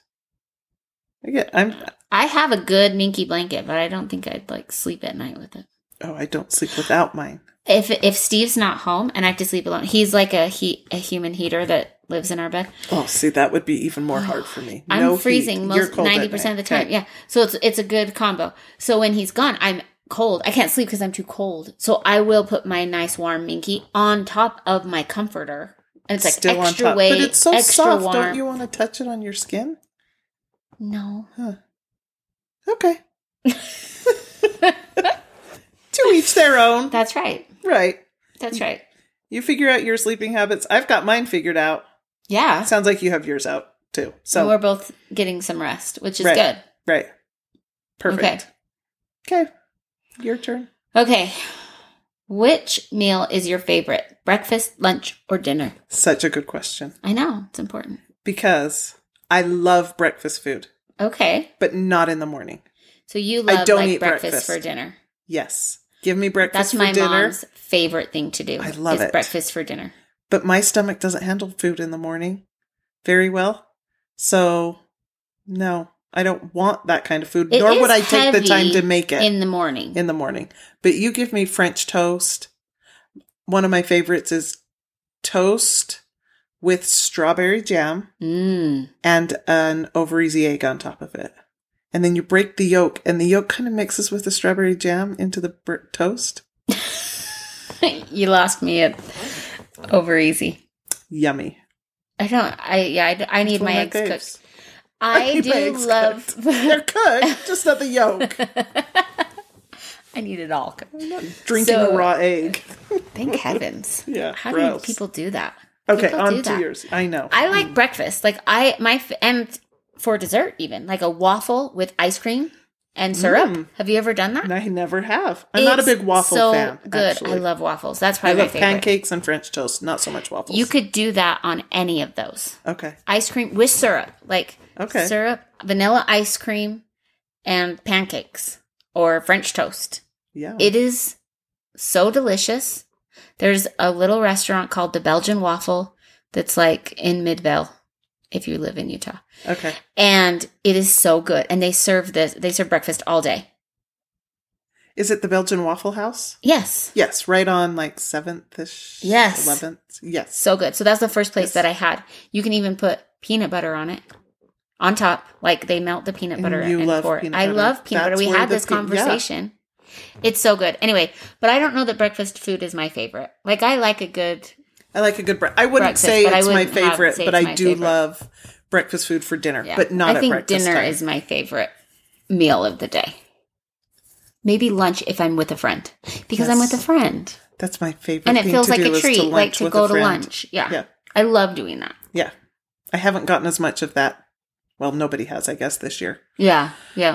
I have a good minky blanket, but I don't think I'd like sleep at night with it. Oh, I don't sleep without mine. If Steve's not home and I have to sleep alone, he's like a human heater that lives in our bed. Oh, see, that would be even more hard for me. I'm freezing most 90% of the time. Okay. Yeah, so it's a good combo. So when he's gone, I'm cold. I can't sleep because I'm too cold. So I will put my nice warm minky on top of my comforter, and it's like still extra weight, but it's so soft. Warm. Don't you want to touch it on your skin? No. Huh. Okay. To each their own. That's right. Right. That's right. You figure out your sleeping habits. I've got mine figured out. Yeah. Sounds like you have yours out too. So and we're both getting some rest, which is good. Right. Perfect. Okay. Your turn. Okay. Which meal is your favorite? Breakfast, lunch, or dinner? Such a good question. I know. It's important. Because I love breakfast food. Okay. But not in the morning. So you love eat breakfast for dinner? Yes. Give me breakfast for dinner. That's my mom's favorite thing to do. I love it. Breakfast for dinner. But my stomach doesn't handle food in the morning very well. So, no, I don't want that kind of food. Nor would I take the time to make it. In the morning. In the morning. But you give me French toast. One of my favorites is toast with strawberry jam and an over-easy egg on top of it. And then you break the yolk, and the yolk kind of mixes with the strawberry jam into the toast. You lost me at over easy. Yummy. I need my eggs cooked. I do love... They're cooked, just not the yolk. I need it all. I'm not drinking a raw egg. Thank heavens. Yeah. How do people do that? Okay, people on to yours. I know. I like breakfast. Like and for dessert even, like a waffle with ice cream and syrup. Have you ever done that? I never have. I'm not a big waffle fan. Good. Actually. I love waffles. That's probably my favorite. Pancakes and French toast. Not so much waffles. You could do that on any of those. Okay. Ice cream with syrup, like syrup, vanilla ice cream, and pancakes or French toast. Yeah. It is so delicious. There's a little restaurant called the Belgian Waffle that's like in Midvale, if you live in Utah. Okay. And it is so good. And they serve breakfast all day. Is it the Belgian Waffle House? Yes. Yes, right on like 7th-ish. Yes. 11th. Yes. So good. So that's the first place that I had. You can even put peanut butter on it. On top. Like they melt the peanut butter and pour it. I love peanut butter. We had this conversation. It's so good. Anyway, but I don't know that breakfast food is my favorite. Like I like a good breakfast. I wouldn't say it's my favorite, but I do love breakfast food for dinner, but not at breakfast time. I think dinner is my favorite meal of the day. Maybe lunch if I'm with a friend. Because I'm with a friend. That's my favorite thing to do. And it feels like a treat, like to go to lunch. Yeah. I love doing that. Yeah. I haven't gotten as much of that. Well, nobody has, I guess, this year. Yeah. Yeah.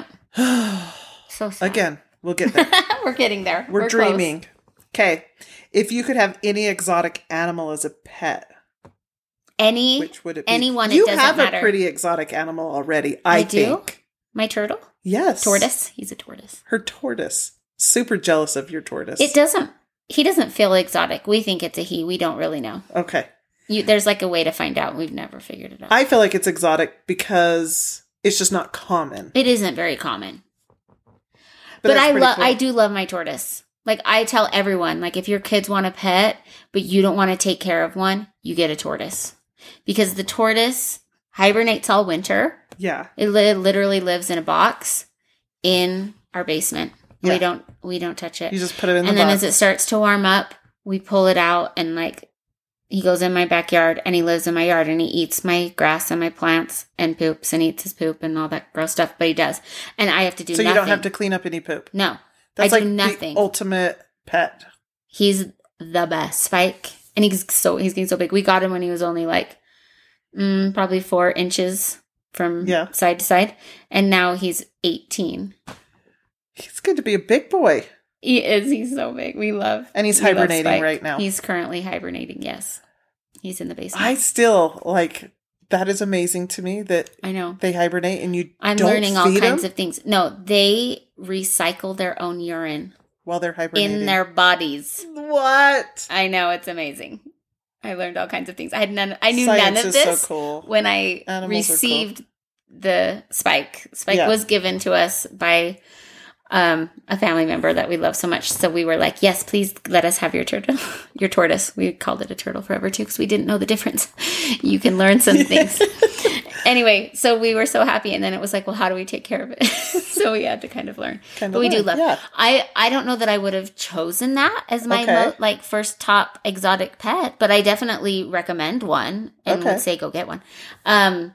So sad. Again, we'll get there. We're getting there. We're dreaming. Okay. If you could have any exotic animal as a pet, which would it be? Anyone, you have a pretty exotic animal already, I think. Do? My turtle? Yes. Tortoise. He's a tortoise. Her tortoise. Super jealous of your tortoise. He doesn't feel exotic. We think it's a he. We don't really know. Okay. There's like a way to find out. We've never figured it out. I feel like it's exotic because it's just not common. It isn't very common. But I do love my tortoise. Like I tell everyone, like if your kids want a pet, but you don't want to take care of one, you get a tortoise. Because the tortoise hibernates all winter. Yeah. It literally lives in a box in our basement. Yeah. We don't touch it. You just put it in the box. And then as it starts to warm up, we pull it out and like he goes in my backyard and he lives in my yard and he eats my grass and my plants and poops and eats his poop and all that gross stuff, but he does. And I have to do nothing. So you don't have to clean up any poop? No. That's I do like nothing. The ultimate pet. He's the best. Spike. And he's getting so big. We got him when he was only like probably 4 inches from side to side. And now he's 18. He's going to be a big boy. He is. He's so big. And he's hibernating right now. He's currently hibernating. Yes. He's in the basement. I still that is amazing to me that I know they hibernate and I'm don't learning all feed kinds them? of things. No, they recycle their own urine while they're hibernating in their bodies. What? I know, it's amazing. I learned all kinds of things. I knew none of this so cool. when I received the Spike. Spike was given to us by a family member that we love so much. So we were like, yes, please let us have your tortoise. We called it a turtle forever too, because we didn't know the difference. You can learn some things. Anyway, so we were so happy. And then it was like, well, how do we take care of it? So we had to kind of learn. But we do love it. I don't know that I would have chosen that as my first top exotic pet, but I definitely recommend one and would say go get one. I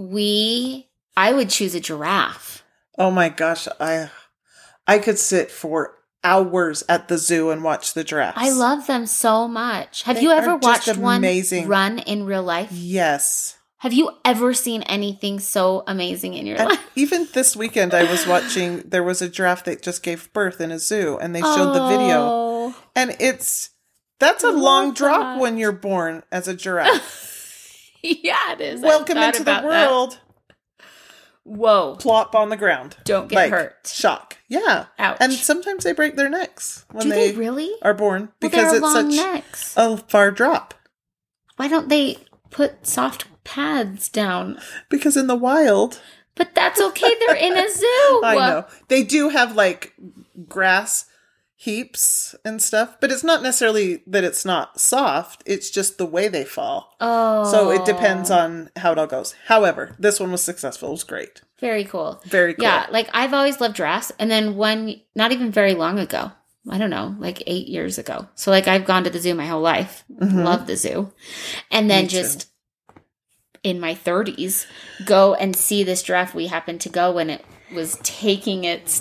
would choose a giraffe. Oh my gosh. I could sit for hours at the zoo and watch the giraffes. I love them so much. Have you ever watched one run in real life? Yes. Have you ever seen anything so amazing in your life? Even this weekend, I was watching, there was a giraffe that just gave birth in a zoo, and they showed the video. And that's a long drop when you're born as a giraffe. Yeah, it is. Welcome into the world. That. Whoa. Plop on the ground. Don't get hurt. Shock. Yeah. Ouch. And sometimes they break their necks when they really are born because it's such necks. a far drop. Why don't they put soft pads down? Because in the wild. But that's okay. They're in a zoo. I know. They do have grass heaps and stuff, but it's not necessarily that it's not soft. It's just the way they fall. Oh. So it depends on how it all goes. However, this one was successful. It was great. Very cool. Very cool. Yeah, I've always loved giraffes. And then not even very long ago, I don't know, 8 years ago. So I've gone to the zoo my whole life. Mm-hmm. Love the zoo. And then in my 30s, go and see this giraffe. We happened to go when it was taking its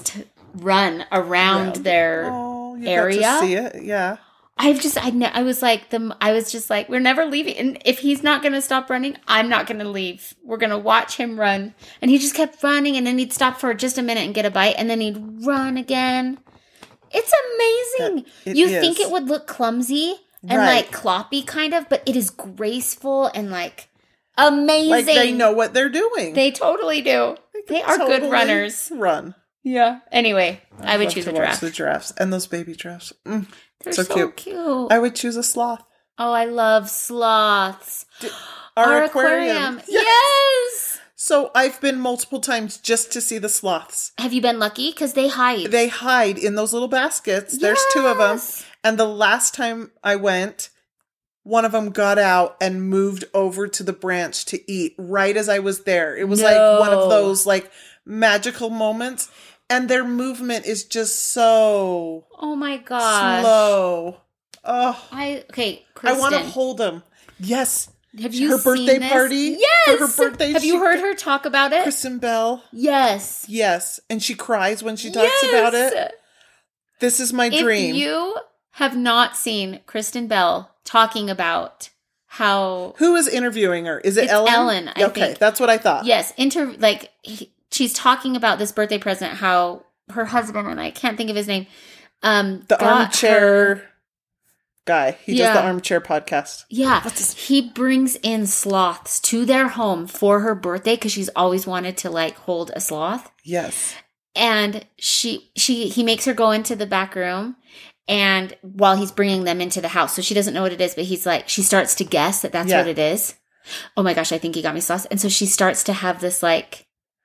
run around their area. Got to see it. Yeah. I was just like, we're never leaving. And if he's not going to stop running, I'm not going to leave. We're going to watch him run. And he just kept running, and then he'd stop for just a minute and get a bite, and then he'd run again. It's amazing. You think it would look clumsy and like cloppy kind of, but it is graceful and like amazing. Like they know what they're doing. They totally do. They are totally good runners. Run. Yeah. Anyway, I would choose a giraffe. The giraffes and those baby giraffes. They're so cute. I would choose a sloth. Oh, I love sloths. Our aquarium. Yes. So I've been multiple times just to see the sloths. Have you been lucky? Because they hide. They hide in those little baskets. Yes. There's 2 of them. And the last time I went, one of them got out and moved over to the branch to eat right as I was there. It was like one of those like magical moments. And their movement is just so... Oh my gosh. Slow. Oh. Kristen. I want to hold them. Yes. Have you her birthday seen this? party? Yes. For her birthday. Have you heard her talk about it? Kristen Bell. Yes. Yes. And she cries when she talks about it. This is my dream. If you have not seen Kristen Bell talking about how... Who is interviewing her? Is it Ellen? Ellen, I think. Okay, that's what I thought. Yes. She's talking about this birthday present, how her husband, and I can't think of his name, the armchair guy. He does the armchair podcast. Yeah. He brings in sloths to their home for her birthday because she's always wanted to like hold a sloth. Yes. And he makes her go into the back room, and while he's bringing them into the house, so she doesn't know what it is, but he's like, she starts to guess that that's what it is. Oh my gosh, I think he got me sloths. And so she starts to have this like,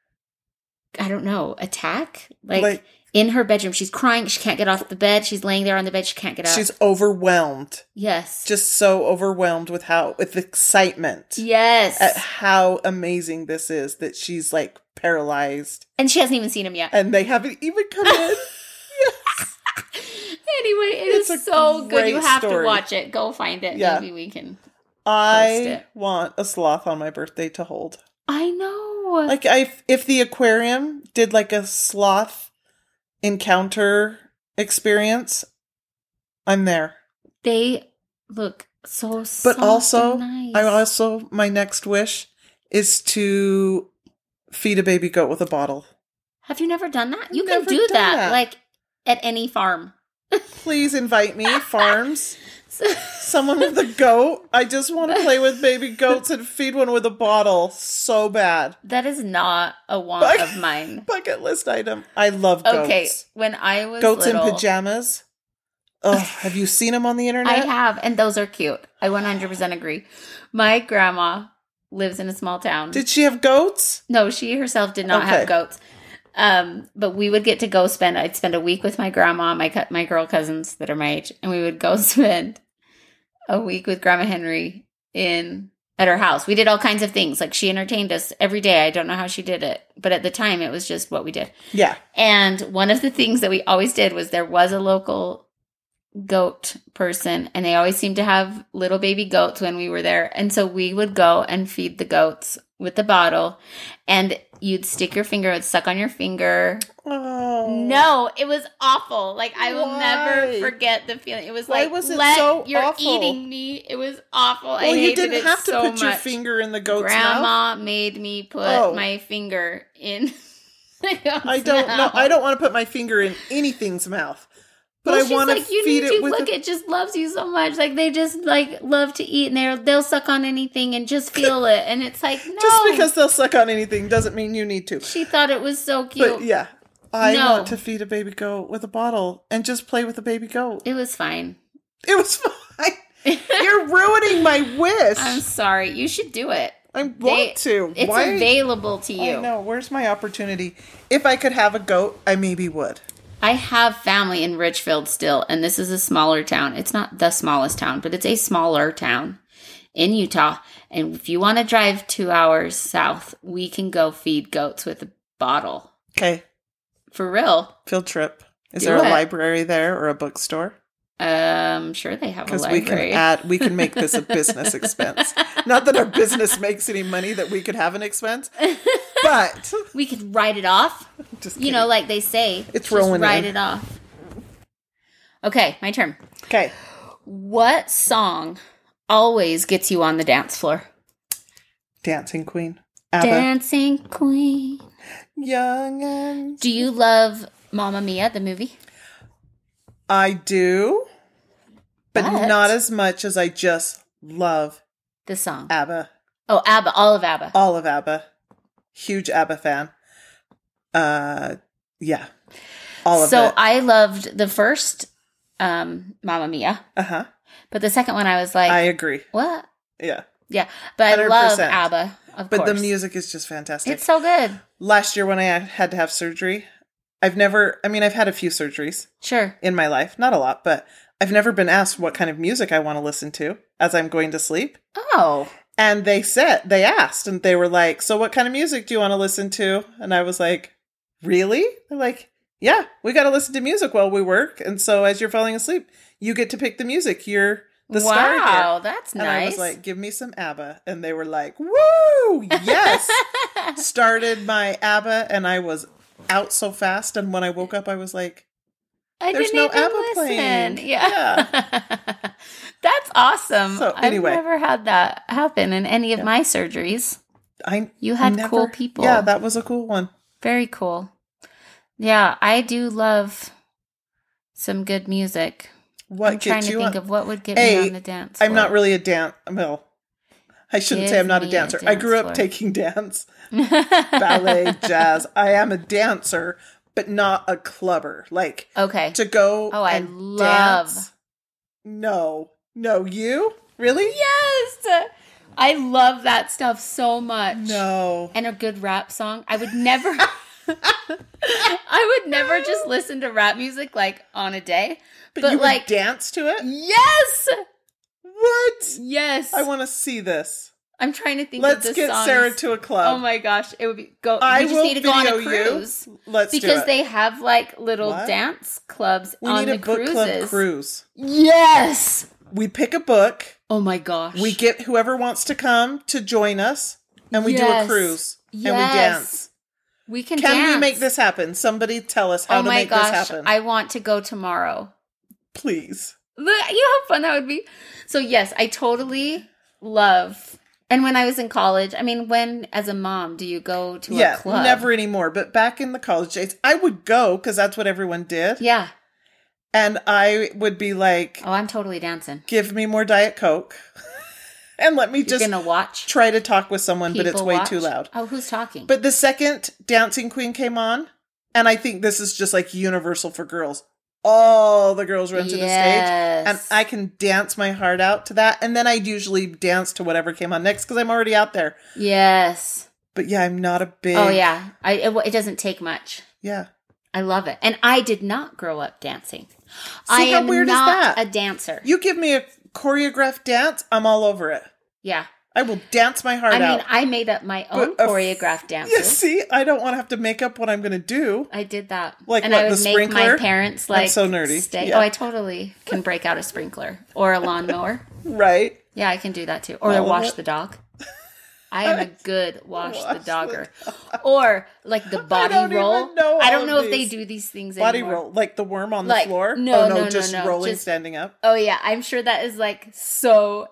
I don't know, attack? Like in her bedroom. She's crying. She can't get off the bed. She's laying there on the bed. She can't get up. She's overwhelmed. Yes. Just so overwhelmed with excitement. Yes. At how amazing this is that she's like paralyzed. And she hasn't even seen him yet. And they haven't even come in. Yes. Anyway, it's so good. You have to watch it. Go find it. Yeah. Maybe we can post it. Want a sloth on my birthday to hold. I know. Like if the aquarium did like a sloth encounter experience, I'm there. They look so soft. But also, nice. My next wish is to feed a baby goat with a bottle. Have you never done that? You can do that like at any farm. Please invite me, farms. Someone with a goat. I just want to play with baby goats and feed one with a bottle so bad. That is not a want of mine. Bucket list item. I love goats. Okay, when I was goats little, in pajamas. Oh, have you seen them on the internet? I have, and those are cute. I 100% agree. My grandma lives in a small town. Did she have goats? No, she herself did not have goats. But we would get to go I'd spend a week with my grandma, my girl cousins that are my age, and we would go spend a week with Grandma Henry at her house. We did all kinds of things. Like she entertained us every day. I don't know how she did it, but at the time it was just what we did. Yeah. And one of the things that we always did was there was a local goat person, and they always seemed to have little baby goats when we were there. And so we would go and feed the goats with the bottle, and you'd stick your finger, it would suck on your finger. Oh. No, it was awful. Like, I will never forget the feeling. It was like, you're awful? Eating me. It was awful. Well, I hated you didn't have to so put your finger in the goat's Grandma mouth. made me put my finger in the goat's I don't know. I don't want to put my finger in anything's mouth. But I want to feed it with look, it just loves you so much. Like, they just, like, love to eat, and they'll suck on anything and just feel it. And it's like, no. Just because they'll suck on anything doesn't mean you need to. She thought it was so cute. But, yeah. I want to feed a baby goat with a bottle and just play with a baby goat. It was fine. It was fine. You're ruining my wish. I'm sorry. You should do it. I want to. It's available to you. I know. Where's my opportunity? If I could have a goat, I maybe would. I have family in Richfield still, and this is a smaller town. It's not the smallest town, but it's a smaller town in Utah. And if you want to drive 2 hours south, we can go feed goats with a bottle. Okay. For real. Field trip. Is there a library there or a bookstore? Sure they have a library. We can make this a business expense. Not that our business makes any money that we could have an expense, but we could write it off. Just kidding. Like they say, it's rolling. Write it off. Okay, my turn. Okay. What song always gets you on the dance floor? Dancing Queen. ABBA. Dancing Queen. Young and... Do you love Mamma Mia, the movie? I do, but not as much as I just love the song. ABBA. Oh, ABBA. All of ABBA. All of ABBA. Huge ABBA fan. Yeah. All of it. So I loved the first Mamma Mia. Uh-huh. But the second one I was like... I agree. What? Yeah. Yeah. But 100%. I love ABBA, of course. But the music is just fantastic. It's so good. Last year when I had to have surgery... I've had a few surgeries. Sure. In my life. Not a lot, but I've never been asked what kind of music I want to listen to as I'm going to sleep. Oh. And they asked, and they were like, so what kind of music do you want to listen to? And I was like, really? They're like, yeah, we got to listen to music while we work. And so as you're falling asleep, you get to pick the music. You're the star here. Wow, that's nice. And I was like, give me some ABBA. And they were like, woo, yes. Started my ABBA, and I was out so fast, and when I woke up I was like, there's no ABBA playing. Yeah. That's awesome. So anyway, I've never had that happen in any of my surgeries. You had cool people. Yeah, that was a cool one. Very cool. Yeah, I do love some good music. I'm trying to think of what would get me on the dance floor. I'm not really a dance. Well, I shouldn't say I'm not a dancer. I grew up taking dance. Ballet, jazz. I am a dancer, but not a clubber. Like, to go and dance. No, you? Really? Yes! I love that stuff so much. No. And a good rap song. I would never just listen to rap music like on a day. But you like would dance to it? Yes! What? Yes. I want to see this. I'm trying to think of the songs. Let's get Sarah to a club. Oh my gosh, it would be we just need to go on a cruise. Let's do it. Because they have like little dance clubs on the cruises. We need a book club cruise. Yes. We pick a book. Oh my gosh. We get whoever wants to come to join us, and we do a cruise. Yes. And we dance. We can dance. Can we make this happen? Somebody tell us how to make this happen. I want to go tomorrow. Please. You know how fun that would be? So yes, I totally love... And when I was in college, when, as a mom, do you go to a club? Yeah, never anymore. But back in the college days, I would go because that's what everyone did. Yeah. And I would be like... Oh, I'm totally dancing. Give me more Diet Coke. And let me You're just gonna watch? Try to talk with someone, but it's way too loud. Oh, who's talking? But the second Dancing Queen came on, and I think this is just like universal for girls. All the girls run to the stage, and I can dance my heart out to that. And then I'd usually dance to whatever came on next because I'm already out there. Yes. But yeah, I'm not a big... Oh yeah, it doesn't take much. Yeah. I love it. And I did not grow up dancing. See, how weird is that? A dancer. You give me a choreographed dance, I'm all over it. Yeah. I will dance my heart out. I made up my own choreographed dances. Yeah, see, I don't want to have to make up what I'm going to do. I did that. Like and what, I would the make sprinkler? My parents like I'm so nerdy. Stay. Yeah. Oh, I totally can break out a sprinkler or a lawnmower. Right. Yeah, I can do that too. Or wash the dog. I am a good wash the dogger. Or like the body roll. I don't know if they do these things anymore. Body roll, like the worm on the floor? No, just rolling, standing up. Oh yeah, I'm sure that is like so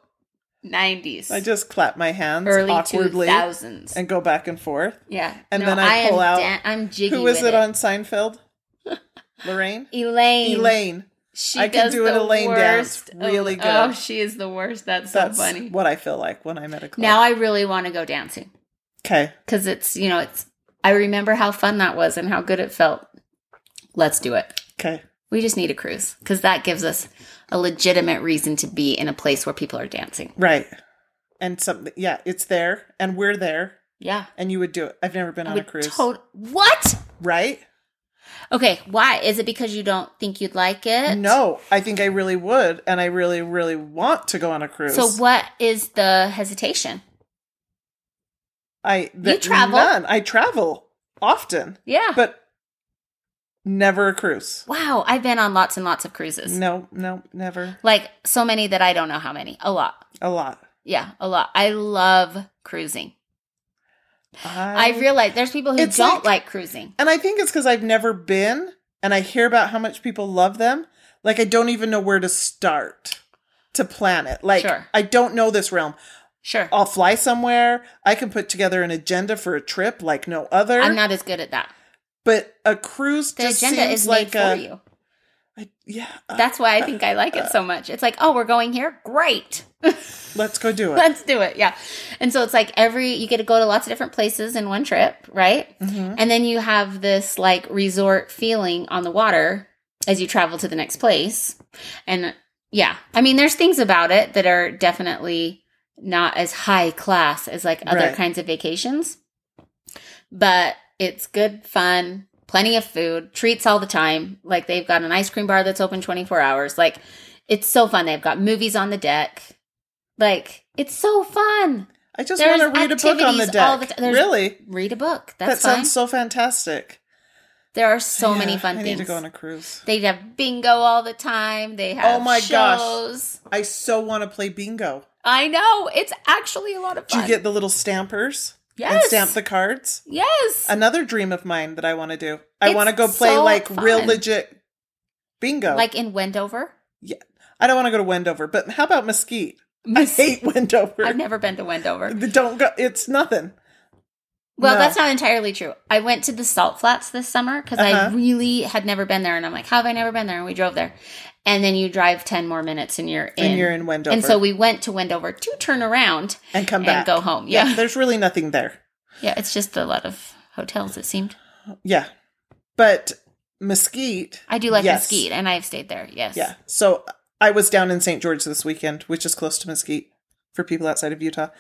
90s. I just clap my hands early awkwardly 2000s and go back and forth. Yeah. And then I pull out. I'm jiggy. Who is it on Seinfeld? Lorraine? Elaine. I can do an Elaine dance really good. Oh, she is the worst. That's so funny. What I feel like when I'm at a club. Now I really want to go dancing. Okay. Because it's, I remember how fun that was and how good it felt. Let's do it. Okay. We just need a cruise because that gives us a legitimate reason to be in a place where people are dancing. Right. And something, it's there and we're there. Yeah. And you would do it. I've never been on a cruise. What? Right? Okay. Why? Is it because you don't think you'd like it? No, I think I really would. And I really, really want to go on a cruise. So what is the hesitation? You travel. None. I travel often. Yeah. But Never a cruise. Wow. I've been on lots and lots of cruises. No, never. Like so many that I don't know how many. A lot. A lot. Yeah, a lot. I love cruising. I realize there's people who don't like cruising. And I think it's because I've never been and I hear about how much people love them. Like, I don't even know where to start to plan it. Like, sure. I don't know this realm. Sure. I'll fly somewhere. I can put together an agenda for a trip like no other. I'm not as good at that. But a cruise the just agenda seems is like made for you. That's why I think I like it so much. It's like, oh, we're going here? Great. Let's go do it. Let's do it. Yeah. And so it's like you get to go to lots of different places in one trip, right? Mm-hmm. And then you have this like resort feeling on the water as you travel to the next place. And yeah, I mean, there's things about it that are definitely not as high class as like other kinds of vacations. But it's good fun. Plenty of food, treats all the time. Like they've got an ice cream bar that's open 24 hours. Like it's so fun. They've got movies on the deck. Like it's so fun. I just want to read a book on the deck. Really? Read a book. That sounds so fantastic. There are so many fun things. I need to go on a cruise. They have bingo all the time. They have shows. Gosh. I so want to play bingo. I know. It's actually a lot of fun. Do you get the little stampers? Yes. And stamp the cards? Yes. Another dream of mine that I want to do. I want to go play real legit bingo. Like in Wendover? Yeah. I don't want to go to Wendover, but how about Mesquite? I hate Wendover. I've never been to Wendover. Don't go. It's nothing. Well, that's not entirely true. I went to the Salt Flats this summer because I really had never been there. And I'm like, how have I never been there? And we drove there. And then you drive 10 more minutes and you're in. And you're in Wendover. And so we went to Wendover to turn around. And come back. And go home. Yeah. There's really nothing there. Yeah, it's just a lot of hotels, it seemed. Yeah. But Mesquite. I do like Mesquite, and I've stayed there, yes. Yeah. So I was down in St. George this weekend, which is close to Mesquite for people outside of Utah.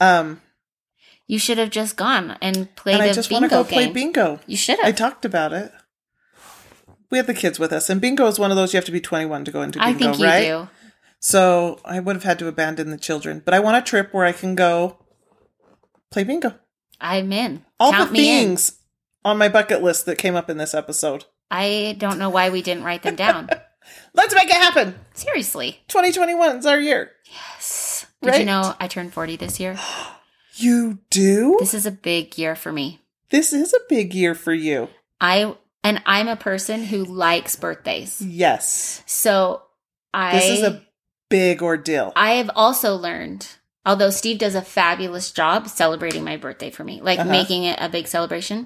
You should have just gone and played a bingo game. And I just want to go play bingo. You should have. I talked about it. We had the kids with us, and bingo is one of those you have to be 21 to go into bingo, right? I think you do. So I would have had to abandon the children. But I want a trip where I can go play bingo. I'm in. All the things on my bucket list that came up in this episode. I don't know why we didn't write them down. Let's make it happen. Seriously. 2021 is our year. Yes. Did you know I turned 40 this year? You do? This is a big year for me. This is a big year for you. I'm a person who likes birthdays. Yes. So this is a big ordeal. I have also learned, although Steve does a fabulous job celebrating my birthday for me, like making it a big celebration,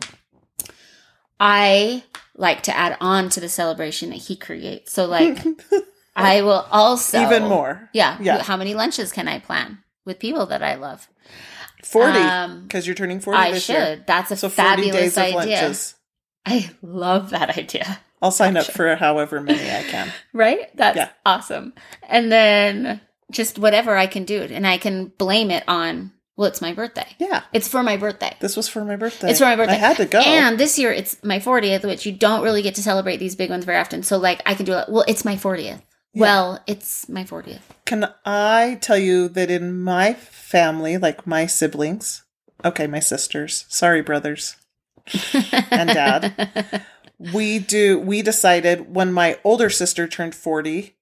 I like to add on to the celebration that he creates. So like I will also... Even more. Yeah. How many lunches can I plan with people that I love? 40, because you're turning 40 this year. I should. That's a fabulous idea. 40 days of lunches. I love that idea. I'll sign up for however many I can. Right? That's awesome. And then just whatever I can do. And I can blame it on, well, it's my birthday. Yeah. It's for my birthday. This was for my birthday. It's for my birthday. I had to go. And this year it's my 40th, which you don't really get to celebrate these big ones very often. So like I can do it. Well, it's my 40th. Yeah. Well, it's my 40th. Can I tell you that in my family, like my siblings, my sisters, sorry, brothers and dad, we decided when my older sister turned 40,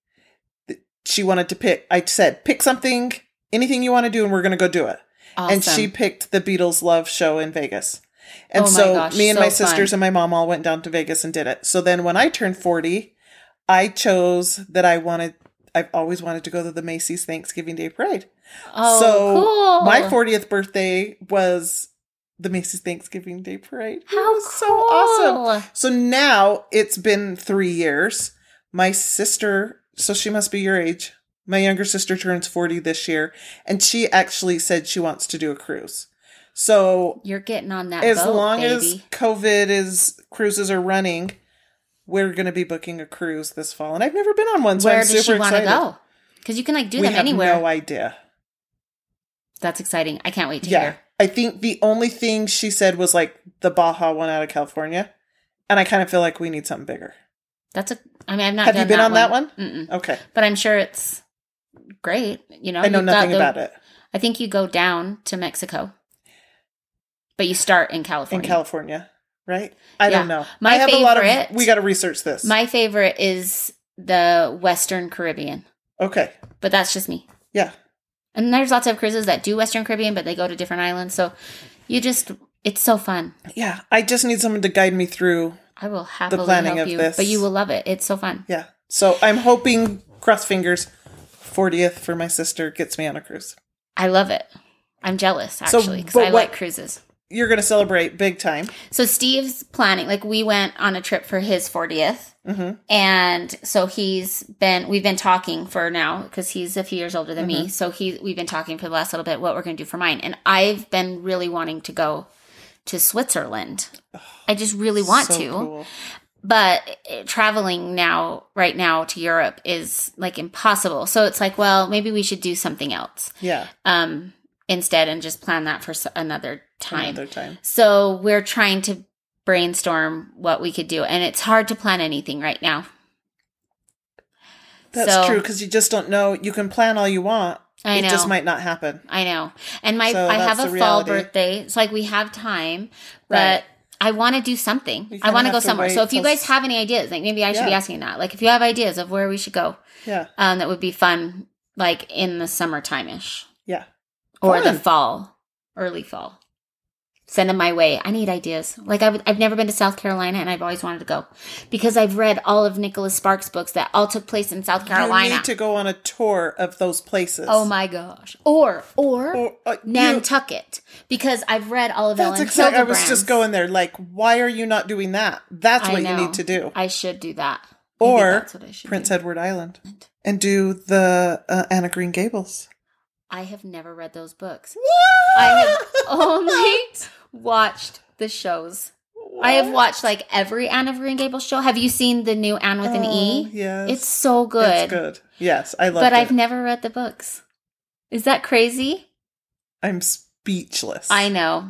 she wanted to pick, I said, pick something, anything you want to do, and we're going to go do it. Awesome. And she picked the Beatles Love Show in Vegas. And me and my sisters and my mom all went down to Vegas and did it. So then when I turned 40, I chose that I've always wanted to go to the Macy's Thanksgiving Day Parade. Oh, so cool. My 40th birthday was the Macy's Thanksgiving Day Parade. How it was cool. So awesome. So now it's been 3 years. My sister, so she must be your age. My younger sister turns 40 this year, and she actually said she wants to do a cruise. So you're getting on that as boat, long baby. As COVID cruises are running, we're going to be booking a cruise this fall. And I've never been on one, so I'm super excited. Where does she want to go? Because you can do them anywhere. We have no idea. That's exciting. I can't wait to hear. I think the only thing she said was like the Baja one out of California. And I kind of feel like we need something bigger. I've not Have done you been that on one. that one? Mm-mm. Okay. But I'm sure it's great. I know nothing about it. I think you go down to Mexico. But you start in California. right? I don't know. My favorite, we got to research this. My favorite is the Western Caribbean. Okay. But that's just me. Yeah. And there's lots of cruises that do Western Caribbean, but they go to different islands. So it's so fun. Yeah. I just need someone to guide me through I will happily the planning help of you, this. but you will love it. It's so fun. Yeah. So I'm hoping, cross fingers, 40th for my sister gets me on a cruise. I love it. I'm jealous, actually, because I like cruises. You're going to celebrate big time. So Steve's planning, like we went on a trip for his 40th. Mm-hmm. And so we've been talking for now, because he's a few years older than me. So we've been talking for the last little bit what we're going to do for mine. And I've been really wanting to go to Switzerland. I just really want to. Cool. But traveling right now to Europe is like impossible. So it's like, well, maybe we should do something else. Yeah. Instead, and just plan that for another time. So we're trying to brainstorm what we could do. And it's hard to plan anything right now. That's true, because you just don't know. You can plan all you want. I know. It just might not happen. I know. And I have a fall birthday. It's like we have time, but I want to do something. I want to go somewhere. So if you guys have any ideas, like maybe I should be asking that. Like if you have ideas of where we should go, that would be fun, like in the summertime-ish. Yeah. Or the fall, early fall. Send them my way. I need ideas. Like I've never been to South Carolina, and I've always wanted to go because I've read all of Nicholas Sparks' books that all took place in South Carolina. You need to go on a tour of those places. Oh my gosh! Or Nantucket, because I've read all of Ellen Hildebrand's. I was just going there. Like, why are you not doing that? That's what you need to do. I should do that. Maybe or Prince Edward Island, and do the Anne of Green Gables. I have never read those books. What? I have only watched the shows. What? I have watched like every Anne of Green Gables show. Have you seen the new Anne with an E? Yes. It's so good. It's good. Yes, I love it. But I've never read the books. Is that crazy? I'm speechless. I know.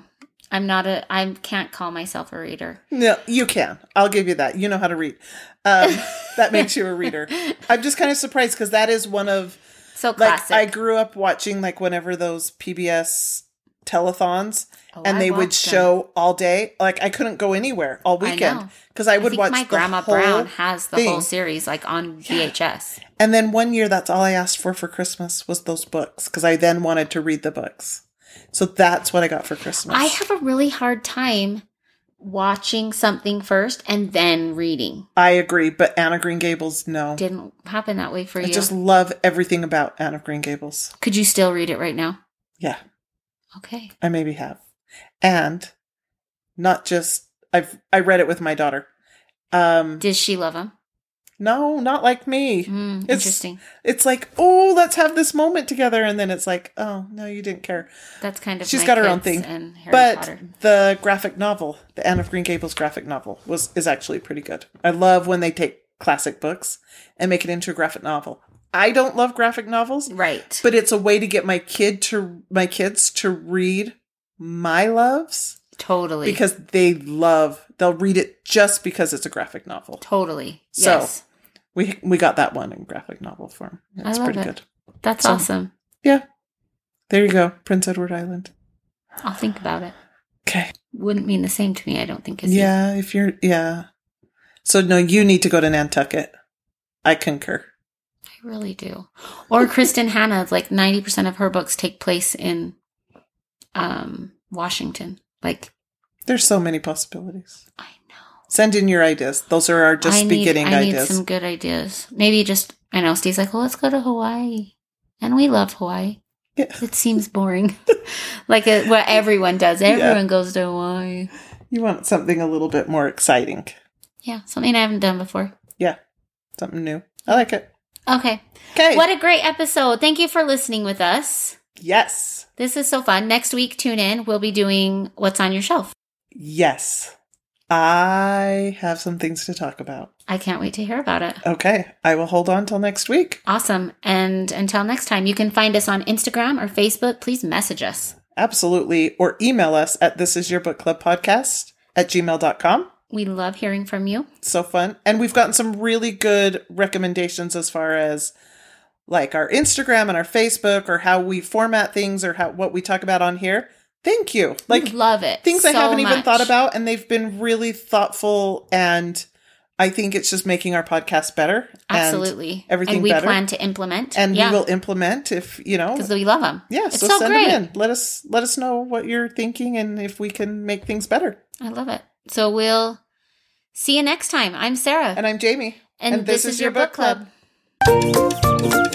I can't call myself a reader. No, you can. I'll give you that. You know how to read. That makes you a reader. I'm just kind of surprised because that is one of... So classic. Like, I grew up watching like whenever those PBS telethons and they would show all day. Like I couldn't go anywhere all weekend because I would watch. My Grandma Brown has the whole series like on VHS. And then one year, that's all I asked for Christmas was those books because I then wanted to read the books. So that's what I got for Christmas. I have a really hard time watching something first and then reading. I agree, but Anne of Green Gables, no. Didn't happen that way for you. I just love everything about Anne of Green Gables. Could you still read it right now? Yeah. Okay. I maybe have. And not just, I read it with my daughter. Does she love him? No, not like me. Interesting. It's like, oh, let's have this moment together. And then it's like, oh, no, you didn't care. That's kind of She's got her own thing. But the graphic novel, the Anne of Green Gables graphic novel is actually pretty good. I love when they take classic books and make it into a graphic novel. I don't love graphic novels. Right. But it's a way to get my kids to read my loves. Totally. Because they'll read it just because it's a graphic novel. Totally. Yes. So we got that one in graphic novel form. It's pretty good. That's awesome. Yeah. There you go. Prince Edward Island. I'll think about it. Okay. Wouldn't mean the same to me, I don't think. Yeah, So no, you need to go to Nantucket. I concur. I really do. Or Kristen Hanna, like 90% of her books take place in Washington. Like, there's so many possibilities. I know. Send in your ideas. Those are our beginning ideas. I need some good ideas. Maybe I know Steve's like, well, let's go to Hawaii. And we love Hawaii. Yeah. It seems boring. Like what everyone does. Everyone goes to Hawaii. You want something a little bit more exciting. Yeah, something I haven't done before. Yeah, something new. I like it. Okay. What a great episode. Thank you for listening with us. Yes. This is so fun. Next week, tune in. We'll be doing What's on Your Shelf. Yes. I have some things to talk about. I can't wait to hear about it. Okay. I will hold on till next week. Awesome. And until next time, you can find us on Instagram or Facebook. Please message us. Absolutely. Or email us at thisisyourbookclubpodcast@gmail.com. We love hearing from you. So fun. And we've gotten some really good recommendations as far as like our Instagram and our Facebook or how we format things or what we talk about on here. Thank you. Like, love it. Things I haven't even thought about, and they've been really thoughtful, and I think it's just making our podcast better. Absolutely. Everything and we better. plan to implement. And we will implement if, because we love them. Yeah, so send them in. Let us know what you're thinking and if we can make things better. I love it. So we'll see you next time. I'm Sarah. And I'm Jamie. And this is your book club.